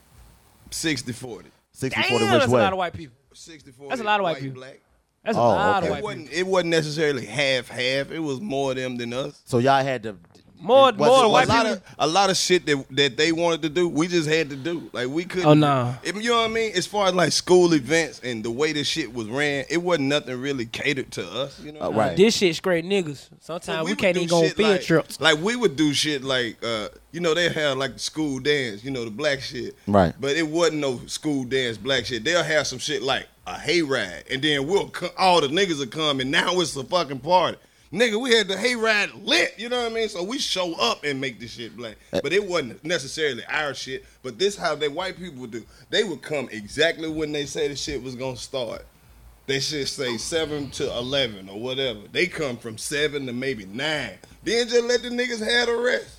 sixty forty. sixty Damn, forty which that's way? a lot of white people. sixty forty. That's a lot of white people. Black. That's a Oh, lot okay. of It white wasn't, people. it wasn't necessarily half half. It was more them than us. So y'all had to. More, was more it- than a white lot people. of a lot of shit that that they wanted to do, we just had to do. Like we couldn't. Oh, nah. If- you know what I mean? As far as like school events and the way this shit was ran, it wasn't nothing really catered to us. You know, Uh, what I mean? right. This shit straight niggas. Sometimes So we, would can't do even go on shit field like, trips. Like we would do shit like, uh, you know, they have like the school dance, you know, the black shit. Right. But it wasn't no school dance black shit. They'll have some shit like a hayride, and then we'll co- all the niggas will come, and now it's a fucking party. Nigga, we had the hayride lit, you know what I mean? So we show up and make this shit black. But it wasn't necessarily our shit. But this how they white people would do. They would come exactly when they say the shit was gonna start. They should say seven to eleven or whatever. They come from seven to maybe nine. Then just let the niggas have the rest.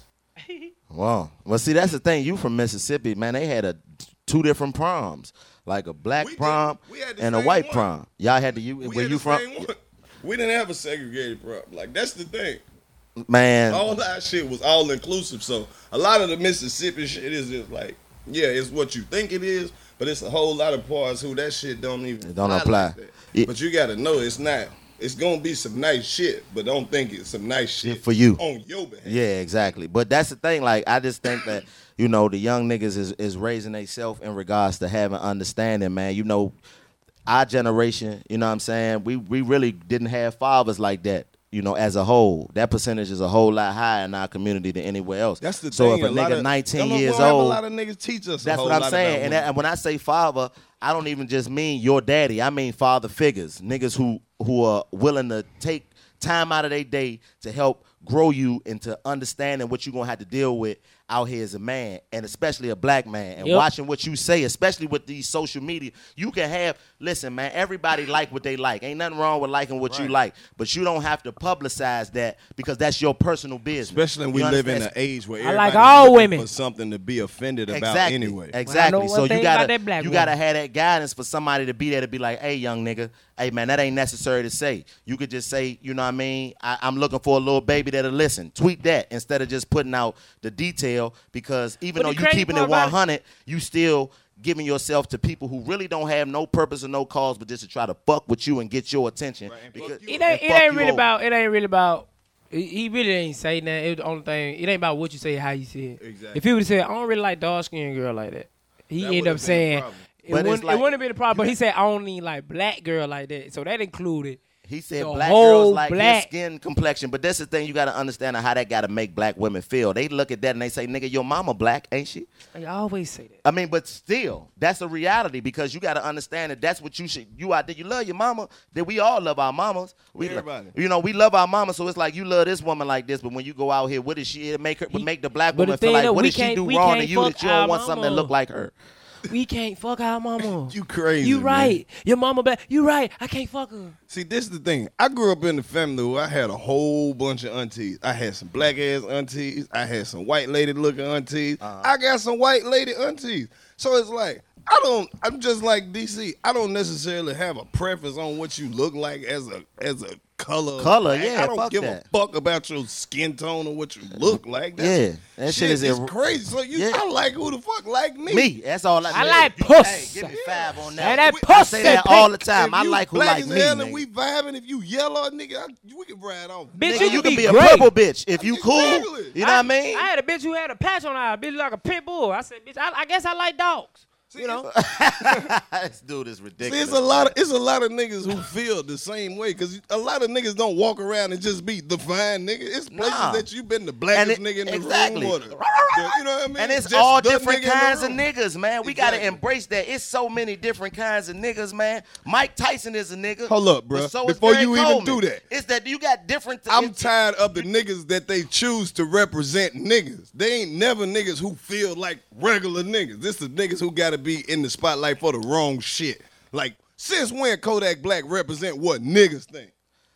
Wow. Well, see, that's the thing. You from Mississippi, man. They had a two different proms, like a black We did. prom We had the and a same white one. prom. Y'all had to you We where had you the from? same one. We didn't have a segregated prom. Like that's the thing. Man, All that shit was all inclusive. So a lot of the Mississippi shit is just like, yeah, it's what you think it is, but it's a whole lot of parts who that shit don't even It don't like apply. that. It- But you gotta know it's not. It's gonna be some nice shit, but don't think it's some nice shit for you. on your behalf. Yeah, exactly. But that's the thing. Like, I just think that, you know, the young niggas is, is raising themselves in regards to having understanding, man. You know, our generation, you know what I'm saying? We we really didn't have fathers like that, you know, as a whole. That percentage is a whole lot higher in our community than anywhere else. That's the so thing. if a, lot nigga of, nineteen we years don't have old, a lot of niggas teach us. a that's whole what I'm lot saying. about And, women. that, and when I say father, I don't even just mean your daddy. I mean father figures, niggas who who are willing to take time out of their day to help grow you into understanding what you're gonna have to deal with out here as a man, and especially a black man, and Yep. watching what you say, especially with these social media. You can have, listen, man, everybody like what they like. Ain't nothing wrong with liking what you like, but you don't have to publicize that because that's your personal business. Especially when we You live in understand? an age where I like everybody's all looking women. for something to be offended about Exactly. anyway. Exactly. Well, I know So one thing you about gotta that black you woman. gotta have that guidance for somebody to be there to be like, hey, young nigga, hey man, that ain't necessary to say. You could just say, you know what I mean? I, I'm looking for a little baby that'll listen. Tweet that instead of just putting out the detail, because even But though the you crazy keeping part it about it- one hundred, you still giving yourself to people who really don't have no purpose or no cause, but just to try to fuck with you and get your attention. Because, It ain't. and It fuck ain't you really over. about. It ain't really about. He he really ain't say that. It was the only thing. It ain't about what you say, how you say it. Exactly. If he would have said, "I don't really like dark skinned girl like that," he That ended would've up been the saying, problem. "It But it's wouldn't. like- it wouldn't have been a problem." But he said, "I don't need like black girl like that." So that included. He said The black whole girls like black- his skin complexion, but that's the thing, you got to understand how that got to make black women feel. They look at that and they say, nigga, your mama black, ain't she? I always say that. I mean, but still, that's a reality, because you got to understand that that's what you should, you out there, you love your mama, that we all love our mamas. We, lo- Everybody. You know, we love our mama, so it's like you love this woman like this, but when you go out here, what does she, it make her, He- make the black but the woman feel thing like, though, what we did she can't- do we wrong can't to you that fuck you don't our want something that mama. look like her? We can't fuck our mama. You crazy. You man. right. Your mama black. You right. I can't fuck her. See, this is the thing. I grew up in a family where I had a whole bunch of aunties. I had some black ass aunties. I had some white lady looking aunties. Uh-huh. I got some white lady aunties. So it's like, I don't, I'm just like D C. I don't necessarily have a preference on what you look like as a as a color. Color, black. yeah, I don't fuck give that. a fuck about your skin tone or what you look like. That's, Yeah, that shit is is ir- crazy. So you, Yeah. I like who the fuck like me. Me, that's all I I you- like you- pussy. Hey, give me five on And that. that We- I pussy say that all the pink. time. If I you like who black like as me, hell nigga. and we vibing. If you yellow, nigga, I, we can ride off. Bitch, Nigga, you you can can be be a great. purple bitch if you cool. Exactly. You know what I mean? I had a bitch who had a patch on her. A bitch like a pit bull. I said, bitch, I, I guess I like dogs. You know? This dude is See, ridiculous. it's a lot of it's a lot of niggas who feel the same way, because a lot of niggas don't walk around and just be the fine nigga. It's places Nah. that you've been the blackest And it- nigga in the exactly. room, or the, the- you know what I mean? And it's Just all the different nigga in the kinds of room. niggas, man. We gotta Exactly. embrace that. It's so many different kinds of niggas, man. Mike Tyson is a nigga. Hold up, but bruh. So is Before Gary you even Coleman. do that. It's that you got different. I'm it's- tired of the niggas that they choose to represent niggas. They ain't never niggas who feel like regular niggas. This is niggas who gotta be in the spotlight for the wrong shit. Like, since when Kodak Black represent what niggas think?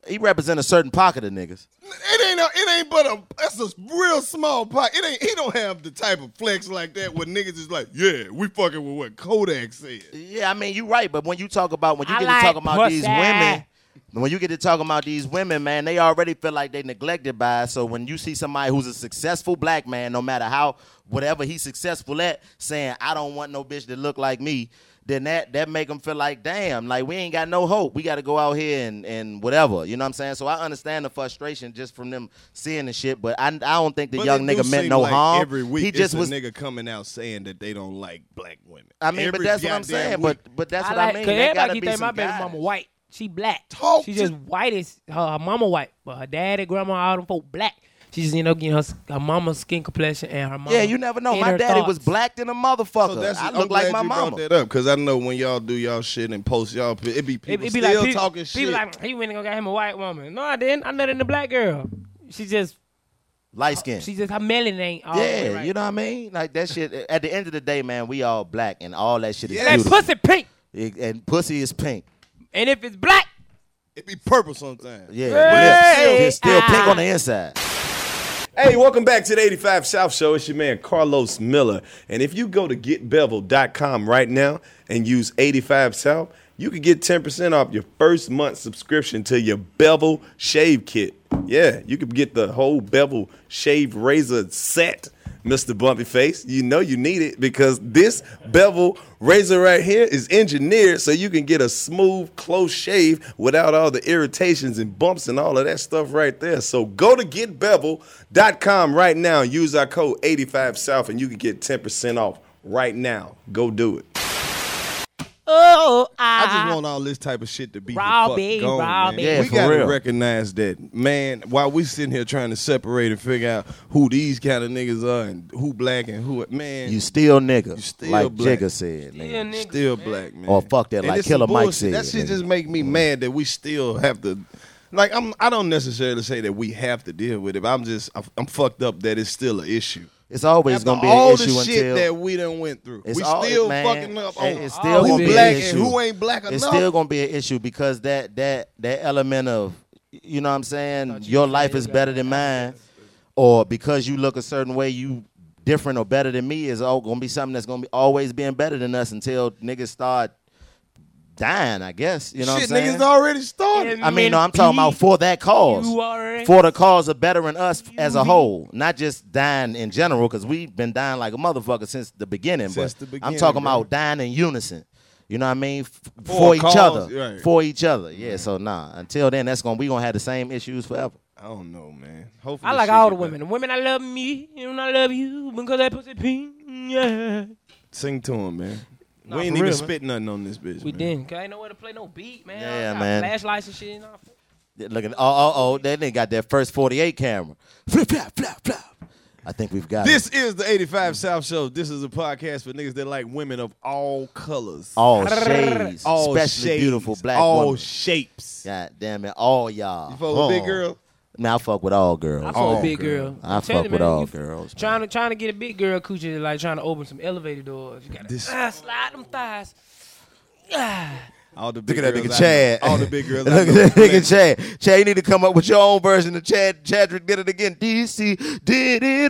He represent a certain pocket of niggas. It ain't a, it ain't but a that's a real small pot. It ain't he don't have the type of flex like that where niggas is like, yeah, we fucking with what Kodak said. Yeah, I mean you right, but when you talk about when you I get like to talking about pussy. these women, when you get to talking about these women, man, they already feel like they neglected by us. So when you see somebody who's a successful black man, no matter how whatever he's successful at, saying I don't want no bitch that look like me, then that that make them feel like, damn, like we ain't got no hope. We got to go out here and, and whatever. You know what I'm saying? So I understand the frustration just from them seeing the shit, but I, I don't think the But young it do nigga meant seem no like harm. Every week he just it's was a nigga coming out saying that they don't like black women. I mean, but Every that's what I'm goddamn saying. week. But but that's I what like, I mean. Cause There gotta everybody be think my some baby guys. mama white. She black. Talk she to- just white as her, her mama white, but her daddy, grandma, all them folk black. She just end up getting her, her mama's skin complexion and her mama. Yeah, you never know. in My her daddy thoughts. was black than a motherfucker. So that's I I'm look like glad my you mama. brought that up because I know when y'all do y'all shit and post y'all, it be It, people it be still like people, talking shit. people like he went and go got him a white woman. No, I didn't. I nutted in the black girl. She just, Light skin. she just her melanin ain't all the way Yeah, right. you know what I mean? Like that shit. At the end of the day, man, we all black and all that shit is And that beautiful. pussy pink. It- and pussy is pink. And if it's black, it be purple sometimes. Yeah, Hey, but it's still ah. pink on the inside. Hey, welcome back to the eighty-five South Show. It's your man Carlos Miller. And if you go to get bevel dot com right now and use eighty-five South, you can get ten percent off your first month subscription to your Bevel Shave Kit. Yeah, you can get the whole Bevel Shave Razor set, Mister Bumpy Face. You know you need it because this Bevel razor right here is engineered so you can get a smooth, close shave without all the irritations and bumps and all of that stuff right there. So go to get bevel dot com right now and use our code eighty-five South and you can get ten percent off right now. Go do it. oh, I I, just want all this type of shit to be the Robbie, fuck gone, Robbie. man. Yeah, we for gotta real. recognize that, man. While we sitting here trying to separate and figure out who these kind of niggas are and who black and who, man, You still nigga, You still like black. Jigga said. Yeah, Nigga. nigga. still black, man. Or fuck that, And like it's some Killer Mike bullshit. said, That shit nigga. just make me mad that we still have to. Like I'm, I don't necessarily say that we have to deal with it. But I'm just, I'm, I'm fucked up that it's still an issue. It's always After gonna be all an issue the shit until that we done went through. It's We all- still man, fucking up on it's still who gonna be an black issue. and who ain't black enough. it's still gonna be an issue because that that that element of, you know what I'm saying, your life is better than mine, or because you look a certain way, you different or better than me is all gonna be something that's gonna be always being better than us until niggas start dying, I guess. You know shit, what I'm saying? niggas already started. I mean, no, I'm talking about for that cause. You already- For the cause of bettering us as a whole, not just dying in general, because we've been dying like a motherfucker since the beginning. Since but the I'm beginning, talking bro. about dying in unison. You know what I mean? F- For for a each cause, other. right. For each other. Yeah, so nah. Until then, that's gonna we gonna have the same issues forever. I don't know, man. Hopefully, I this like shit all get the women. The women I love me, and I love you because that pussy pink. Yeah. better. Sing to him, man. Nah, we ain't for even real, spit nothing on this bitch. We man. didn't. Cause I ain't nowhere to play no beat, man. Yeah, I got man. Flashlights and shit. And all. Look at oh oh oh, that nigga got that first forty-eight camera. Flip flap flap flap. I think we've got This it. is the eighty-five South Show. This is a podcast for niggas that like women of all colors, all shades, all especially shades, beautiful black all women. shapes. God damn it, all y'all. You fuck with big Oh. girl? Man, I fuck with all girls. I fuck All with big girl. girl. I I'm telling fuck you, with man, all you girls. Trying to trying to get a big girl coochie is like trying to open some elevator doors. You gotta This- ah, slide them thighs. Ah. All the big Look at that girls nigga I know- Chad. All the big girls. I Look know at that nigga flex. Chad. Chad, you need to come up with your own version of Chad. Chadrick did it again. D C did it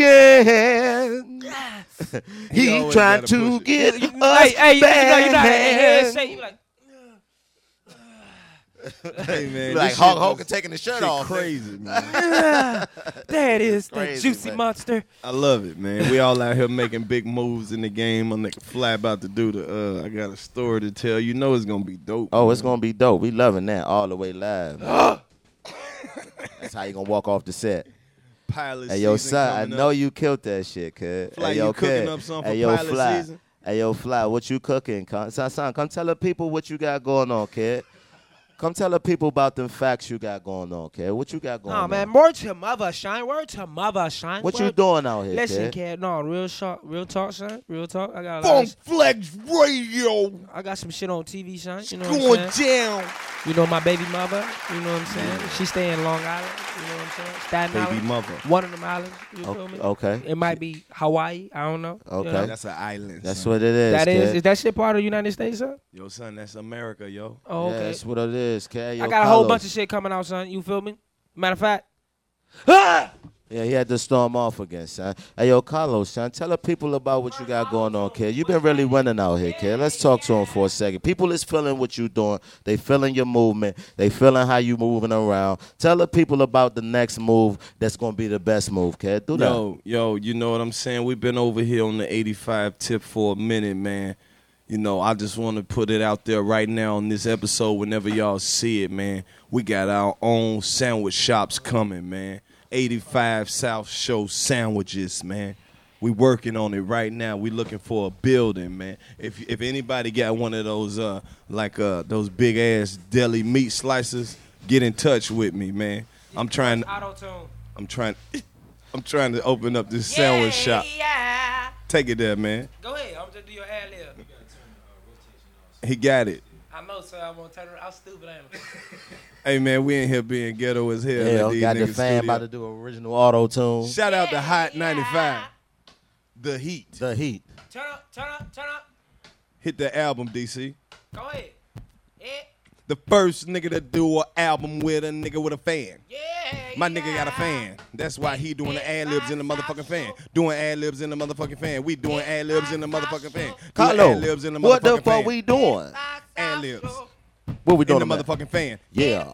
again. He he always trying gotta to push it. get You, us hey, hey, you know, you know, you know, back. say you like. Hey man, Like this Hulk shit Hogan just- taking the shirt shit off. crazy, man. There it is, that Crazy, juicy man. monster. I love it, man. We all out here making big moves in the game. My nigga Fly about to do the. Uh, I got a story to tell. You know it's gonna be dope. Oh, man. it's gonna be dope. We loving that all the way live. That's how you gonna walk off the set. pilot Hey yo, season son, I coming know up. you killed that shit, kid. Fly, hey, yo, you cooking kid. up something hey, for yo, pilot Fly. season? Hey, yo, Fly, what you cooking? Come, son, son, come tell the people what you got going on, kid. Come tell the people about them facts you got going on, kid. What you got going Nah, on? man, word to mother shine, word to mother shine. What you word- doing out here, Listen, kid? kid, no, real shot, real talk, son, real talk. I got a lot Funk of, Flex Radio I got some shit on T V, son. You know what going I'm saying? down. You know my baby mother. You know what I'm saying? She stay in Long Island. You know what I'm saying? Staten Baby Island. mother. One of them islands. You feel Okay, me? okay. It might be Hawaii. I don't know. You Okay. know? That's an island. That's son. what it is, That is. kid. Is that shit part of the United States, son? Yo, son, that's America, yo. Oh, Yeah, okay. that's what it is. is, K. Yo, I got a Carlos. whole bunch of shit coming out, son. You feel me? Matter of fact. Ah! Yeah, he had to storm off again, son. Hey, yo, Carlos, son, tell the people about what you got going on, kid. You been really winning out here, kid. Let's talk to him for a second. People is feeling what you doing. They feeling your movement. They feeling how you moving around. Tell the people about the next move that's going to be the best move, kid. Do that. Yo, yo, you know what I'm saying? We've been over here on the eighty-five tip for a minute, man. You know, I just want to put it out there right now on this episode whenever y'all see it, man. We got our own sandwich shops coming, man. eighty-five South Show sandwiches, man. We working on it right now. We looking for a building, man. If if anybody got one of those uh like uh those big ass deli meat slices, get in touch with me, man. I'm trying Auto-tune. I'm trying I'm trying to open up this sandwich shop. Yeah. Take it there, man. Go ahead. I'm just do your ad lib. He got it. I know, so I'm gonna turn around. I'm stupid, ain't I? Hey, man, we in here being ghetto as hell. Yeah, at these got the niggas' fan studio. about to do original auto tune. Shout out to Hot ninety-five. The Heat. The Heat. Turn up, turn up, turn up. Hit the album, D C. Go ahead. Yeah. The first nigga to do an album with a nigga with a fan. Yeah. My nigga got a fan. That's why he doing the ad libs in the motherfucking fan. Doing ad libs in the motherfucking fan. We doing ad libs in the motherfucking fan. Doing Carlo, ad-libs in the what the motherfucking fuck fan. we doing? Ad libs What we in doing? the man? motherfucking fan. Yeah.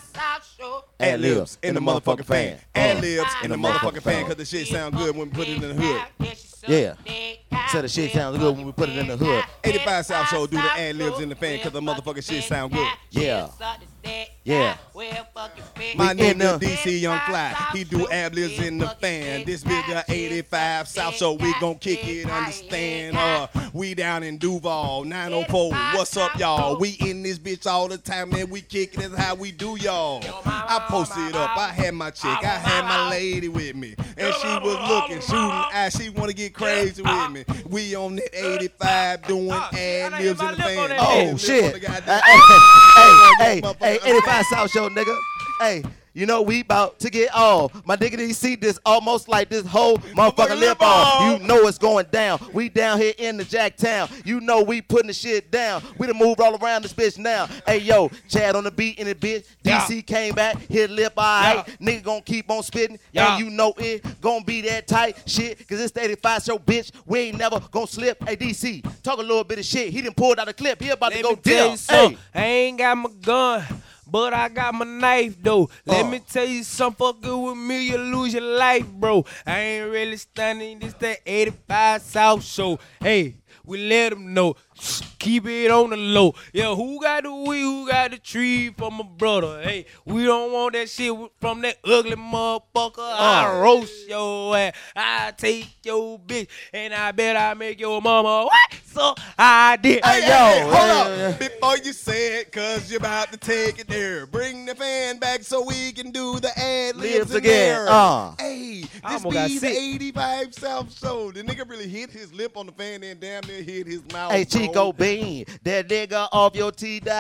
Ad libs in the motherfucking fan. Ad libs in the motherfucking fan because the shit sound good when we put it in the hood. Yeah. Said the shit sounds good when we put it in the hood. eighty-five South Show do the ad libs in the fan because the motherfucking shit sound good. Yeah. Yeah. My We in nigga the- D C Young Fly, he do ad libs in the fan. This bigger eighty-five South, so we gon' kick it, understand? Uh, we down in Duval, nine oh four. What's up, y'all? We in this bitch all the time, man. We kick it, that's how we do, y'all. I posted up, I had my chick, I had my lady with me, and she was looking, shooting eyes. She wanna get crazy with me. We on that eighty-five doing ad libs in the fan. Oh shit! Hey, hey, hey, hey, eighty-five South Show, nigga. Hey, you know we about to get off. My nigga, did you see this almost like this whole motherfucking lip off? You know it's going down. We down here in the Jacktown. You know we putting the shit down. We done moved all around this bitch now. Hey yo, Chad on the beat in the bitch. D C came back, hit lip alright. Nigga gonna keep on spitting. Yeah. And you know it gonna be that tight shit. Cause it's the eighty-five Show, bitch. We ain't never gonna slip. Hey D C, talk a little bit of shit. He done pulled out a clip. He about to Let go me tell you down. something. Hey. I ain't got my gun, but I got my knife, though. Let Uh. me tell you something, fucking with me, you lose your life, bro. I ain't really stunning, this that eighty-five South Show. Hey, we let them know. Keep it on the low. Yeah, who got the weed, who got the tree for my brother? Hey, we don't want that shit from that ugly motherfucker. I roast your ass. I take your bitch, and I bet I make your mama what? So I did. Hey, Hey, yo, yo, hold yeah, up. yeah, yeah. Before you say it, cause you're about to take it there. Bring the fan back so we can do the ad libs Lives in again. there. Uh. Hey, I this almost got be the sick. eighty-five South Show. The nigga really hit his lip on the fan and damn near hit his mouth. Hey, bro. Chico Bean, that nigga off your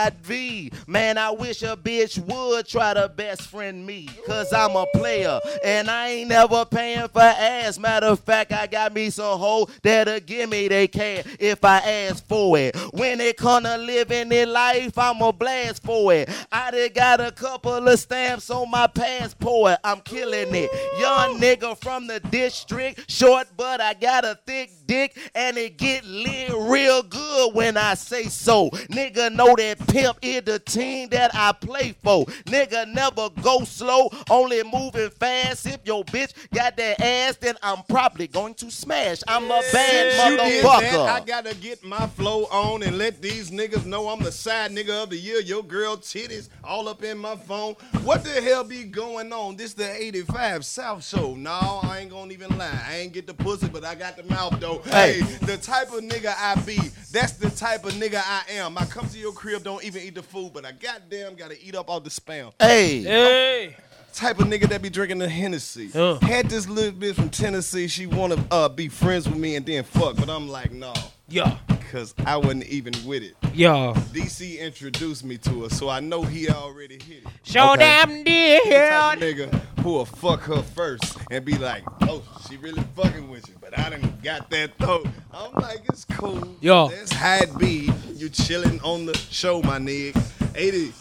T.V. Man, I wish a bitch would try to best friend me. Cause I'm a player, and I ain't never paying for ass. Matter of fact, I got me some hoe that'll give me they can if I ask for it. When it come to living their life, I'm a blast for it. I done got a couple of stamps on my passport. I'm killing it. Young nigga from the district, short but I got a thick dick, and it get lit real good when I say so. Nigga know that pimp is the team that I play for. Nigga never go slow, only moving fast. If your bitch got that ass, then I'm probably going to smash. I'm a bad Since you did that, motherfucker. I gotta get my flow on and let these niggas know I'm the side nigga of the year. Your girl titties all up in my phone. What the hell be going on? This the eighty-five South Show. No, I ain't gonna even lie. I ain't get the pussy, but I got the mouth though. Hey. Hey, the type of nigga I be, that's the type of nigga I am. I come to your crib, don't even eat the food, but I goddamn gotta eat up all the spam. Hey. Hey. Type of nigga that be drinking the Hennessy. Uh. Had this little bitch from Tennessee, she wanna uh, be friends with me and then fuck, but I'm like, no, Yeah. cause I wasn't even with it. Yeah. D C introduced me to her, so I know he already hit it. Show Okay. damn dear. The type of nigga who'll fuck her first and be like, oh, she really fucking with you, but I done got that though. I'm like, it's cool. Yo. That's how it be. You chilling on the show, my nigga. eighty. D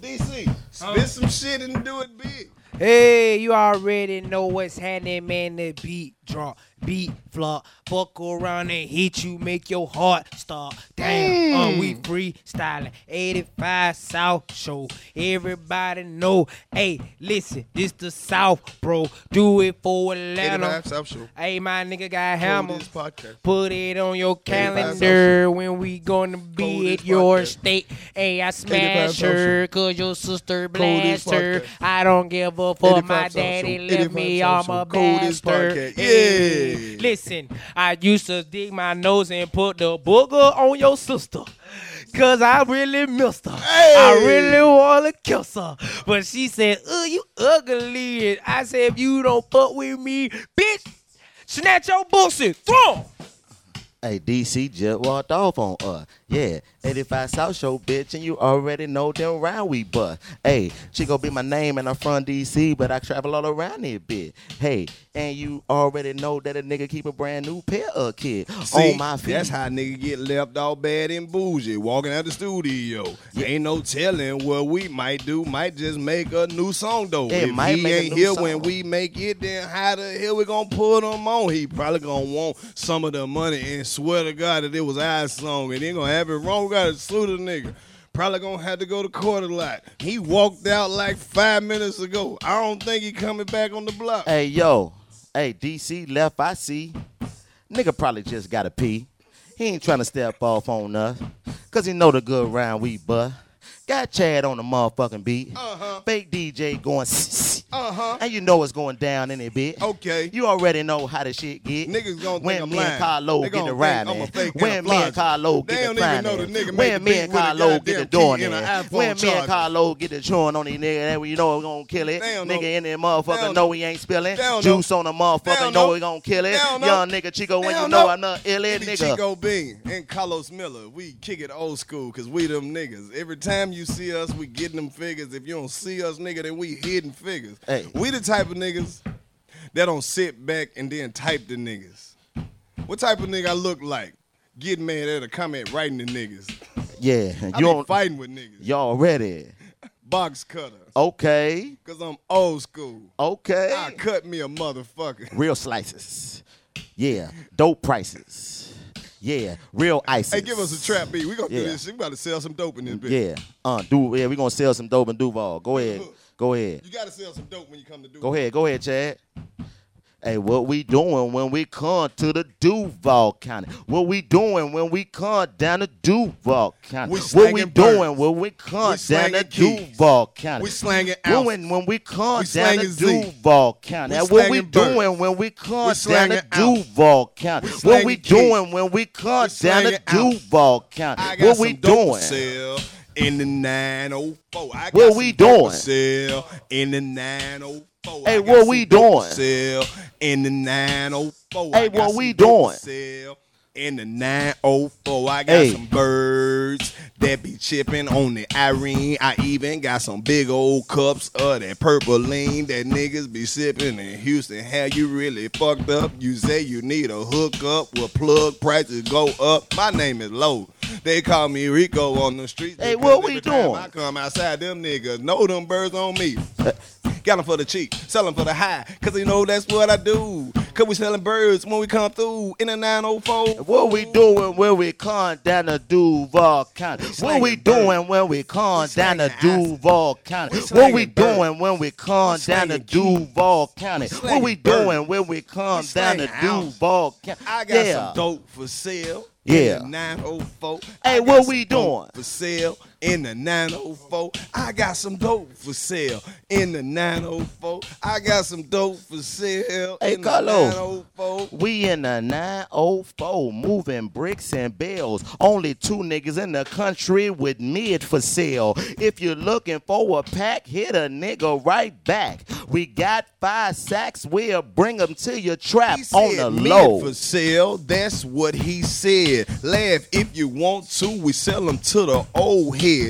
D C, spit some shit and do it big. Hey, you already know what's happening, man. The beat drop, beat flop, fuck around and hit you, make your heart stop. Damn, mm. uh, we freestyling. eighty-five South Show. Everybody know. Hey, listen, this the South, bro. Do it for Atlanta. eighty-five South Show. Hey, my nigga got hammer. Podcast. Put it on your calendar when we gonna be at your podcast. State. Hey, I smash her cause your sister blast her. I don't give a fuck. My daddy left me, I'm a bastard. Yeah. Listen, I used to dig my nose and put the booger on your sister. Cause I really missed her. Hey. I really wanna kiss her. But she said, oh, you ugly. And I said, if you don't fuck with me, bitch, snatch your bullshit. Throw 'em. Hey, D C just walked off on us. Yeah, eighty-five South Show, bitch, and you already know them round we bust. Hey, she gon' be my name and I'm from D C, but I travel all around here, bitch. Hey, and you already know that a nigga keep a brand new pair of kid See, on my feet. That's how nigga get left all bad and bougie, walking out the studio. Yeah. Ain't no telling what we might do, might just make a new song though. It if might he make a ain't new here song. when we make it, then how the hell we gonna put him on? He probably gonna want some of the money and swear to God that it was our song, and he gonna have it wrong. We gotta sue the nigga. Probably gonna have to go to court a lot. He walked out like five minutes ago. I don't think he coming back on the block. Hey, yo. Hey, D C left, I see. Nigga probably just gotta pee. He ain't trying to step off on us. Cause he know the good round we bust. Got Chad on the motherfucking beat. Uh-huh. Fake D J going s Uh-huh. And you know what's going down in it, bitch. Okay. You already know how the shit get. Niggas gonna when think I'm me lying. and Carlo They get gonna the ride, think I'm a man. fake When me and camouflage. Carlo They get don't the even fine, know the man. nigga make When the me beat and with a Carlo get the goddamn doing key and an that. iPhone When me and charger. Carlo get the chewing on these niggas, that you know we gonna kill it. They don't Nigga know. in there They motherfucker don't know know. we ain't spilling. They don't Juice know. on the They motherfucker don't know know. we gonna kill it. They don't know. Young nigga Chico, They when you don't know know. I'm not ill It be nigga. Chico Bean and Carlos Miller. We kick it old school because we them niggas. Every time you see us, we getting them figures. If you don't see us, nigga, then we hidden figures. Hey. We the type of niggas that don't sit back and then type the niggas. What type of nigga I look like? Get mad at a comment writing the niggas. Yeah, I you be don't fighting with niggas. y'all ready? Box cutter. Okay, Because I'm old school. okay. I cut me a motherfucker. Real slices. Yeah, dope prices. Yeah, real ices. Hey, give us a trap beat. We gonna Yeah. do this shit. We about to sell some dope in this bitch. Yeah, uh, do yeah. We gonna sell some dope in Duval. Go ahead, go ahead, You gotta sell some dope when you come to do go ahead, go ahead, Chad. Hey, what we doing when we come to the Duval County? What we doing when we come down to Duval County? We what we slanging doing birds. when we come We down to slanging keys. Duval County? We slanging When, ounces. when, when we come We down to slanging Z. Duval County. We And what we slanging birds. doing when we come We down to slanging ounces. Duval County? We What slanging we keys. doing when we come We down to slanging ounces. Duval County? I got What some we dope doing? to sell in the nine oh four. I got What some we dope doing? to sell in the nine oh four. Hey, I got what some we dope doing? to Sell in the nine oh four. Hey, I got what some we dope doing? to Sell in the nine oh four. I got Hey. some birds that be chipping on the Irene. I even got some big old cups of that purple lean that niggas be sipping in Houston. How you really fucked up? You say you need a hookup, well plug prices go up. My name is Low. They call me Rico on the streets. Hey, because what we every time doing? I come outside, them niggas know them birds on me. Got them for the cheap, sell them for the high, cause you know that's what I do. Cause we selling birds when we come through in a nine oh four. What we doing when we come down to Duval County? What we slanging doing when we come We down to slanging Duval County? We What slanging we birds. doing when we come We down to slanging keys. Duval County? What slanging we birds. doing when we come We down to slanging ounces. Duval County? I got Yeah. some dope for sale. Yeah. In the nine oh four. Hey, I got what some we dope doing? For sale in the nine oh four. I got some dope for sale in the nine oh four. I got some dope for sale Hey, in the Carlo. nine oh four. We in the nine oh four, moving bricks and bells. Only two niggas in the country with mid for sale. If you're looking for a pack, hit a nigga right back. We got five sacks, we'll bring them to your trap He on said the mid low. for sale. That's what he said. Laugh if you want to. We sell them to the old heads.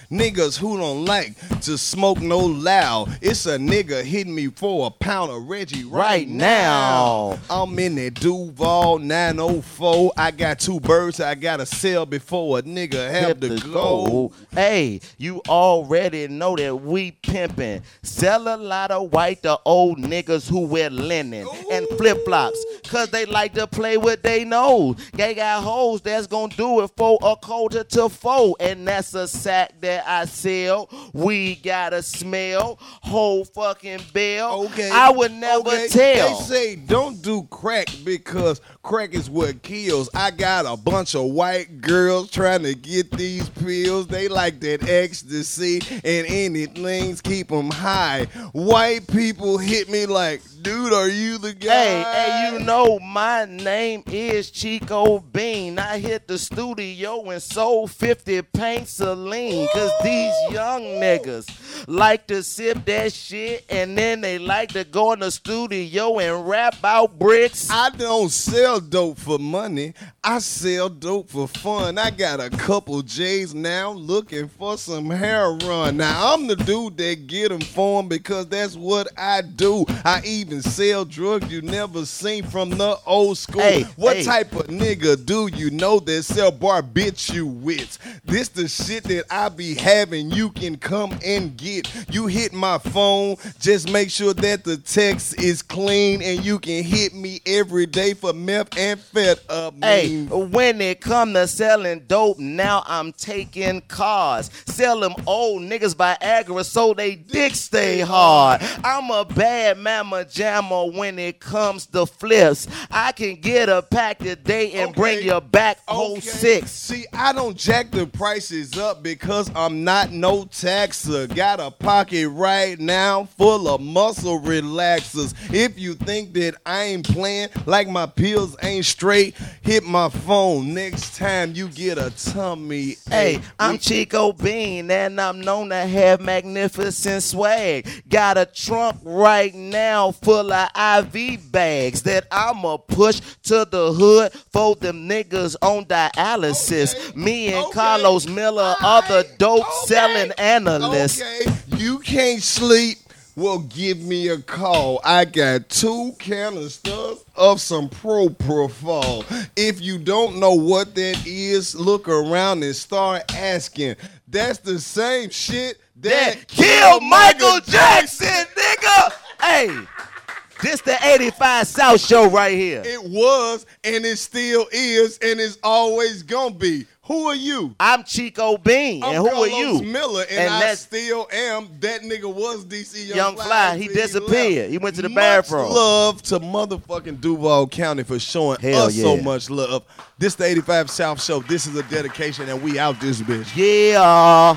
niggas who don't like to smoke no loud. It's a nigga hitting me for a pound of Reggie right, Right now. now. I'm in that Duval nine oh four. I got two birds I gotta sell before a nigga have Hip to the go. goal. Hey, you already know that we pimpin'. Sell a lot of white to old niggas who wear linen and flip-flops, cause they like to play with they nose. They got hoes that's gonna do it for a quarter to four, and that's a sack that I sell. We got a smell, whole fucking bill. Okay. I would never okay. tell. They say don't do crack because crack is what kills. I got a bunch of white girls trying to get these pills. They like that ecstasy and anything's keep them high. White people hit me like, dude, are you the guy? Hey, hey, you know my name is Chico Bean. I hit the studio and sold fifty paints of lean, cause these young niggas like to sip that shit and then they like to go in the studio and rap out bricks. I don't sell dope for money. I sell dope for fun. I got a couple J's now looking for some hair run. Now, I'm the dude that get them for 'em because that's what I do. I even sell drugs you never seen from the old school. Hey, what hey. type of nigga do you know that sell barbiturates? This the shit that I be having. You can come and get. You hit my phone. Just make sure that the text is clean and you can hit me every day for meth and fed up. Hey, when it come to selling dope, now I'm taking cars. Sell them old niggas Viagra so they dick stay hard. I'm a bad mama jammer when it comes to flips. I can get a pack today and Okay. bring you back whole Okay. six. See, I don't jack the prices up because I'm not no taxer. Got a pocket right now full of muscle relaxers. If you think that I ain't playing, like my pills ain't straight, hit my phone next time you get a tummy Hey, ache. I'm Chico Bean and I'm known to have magnificent swag. Got a trunk right now full of I V bags that I'ma push to the hood for them niggas on dialysis. Okay. Me and Okay. Carlos Miller All are the right. dope Okay. selling analysts. Okay, you can't sleep. Well, give me a call. I got two canisters of some propofol. If you don't know what that is, look around and start asking. That's the same shit that, That killed Michael Jackson, nigga. Hey, this the eighty-five South Show right here. It was, and it still is, and it's always gonna be. Who are you? I'm Chico Bean, I'm and who Carlos are you? Miller, and, And I that's- still am. That nigga was D C Young, Young Fly. He until disappeared. left. He went to the Much bathroom. love to motherfucking Duval County for showing Hell us so yeah. much love. This the eighty-five South Show. This is a dedication, and we out this bitch. Yeah.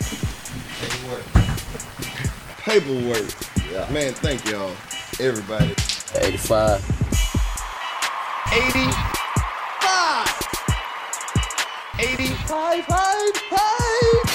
Paperwork. Yeah. Man, thank y'all, everybody. eighty-five. eighty-five. eighty-five. Five, five.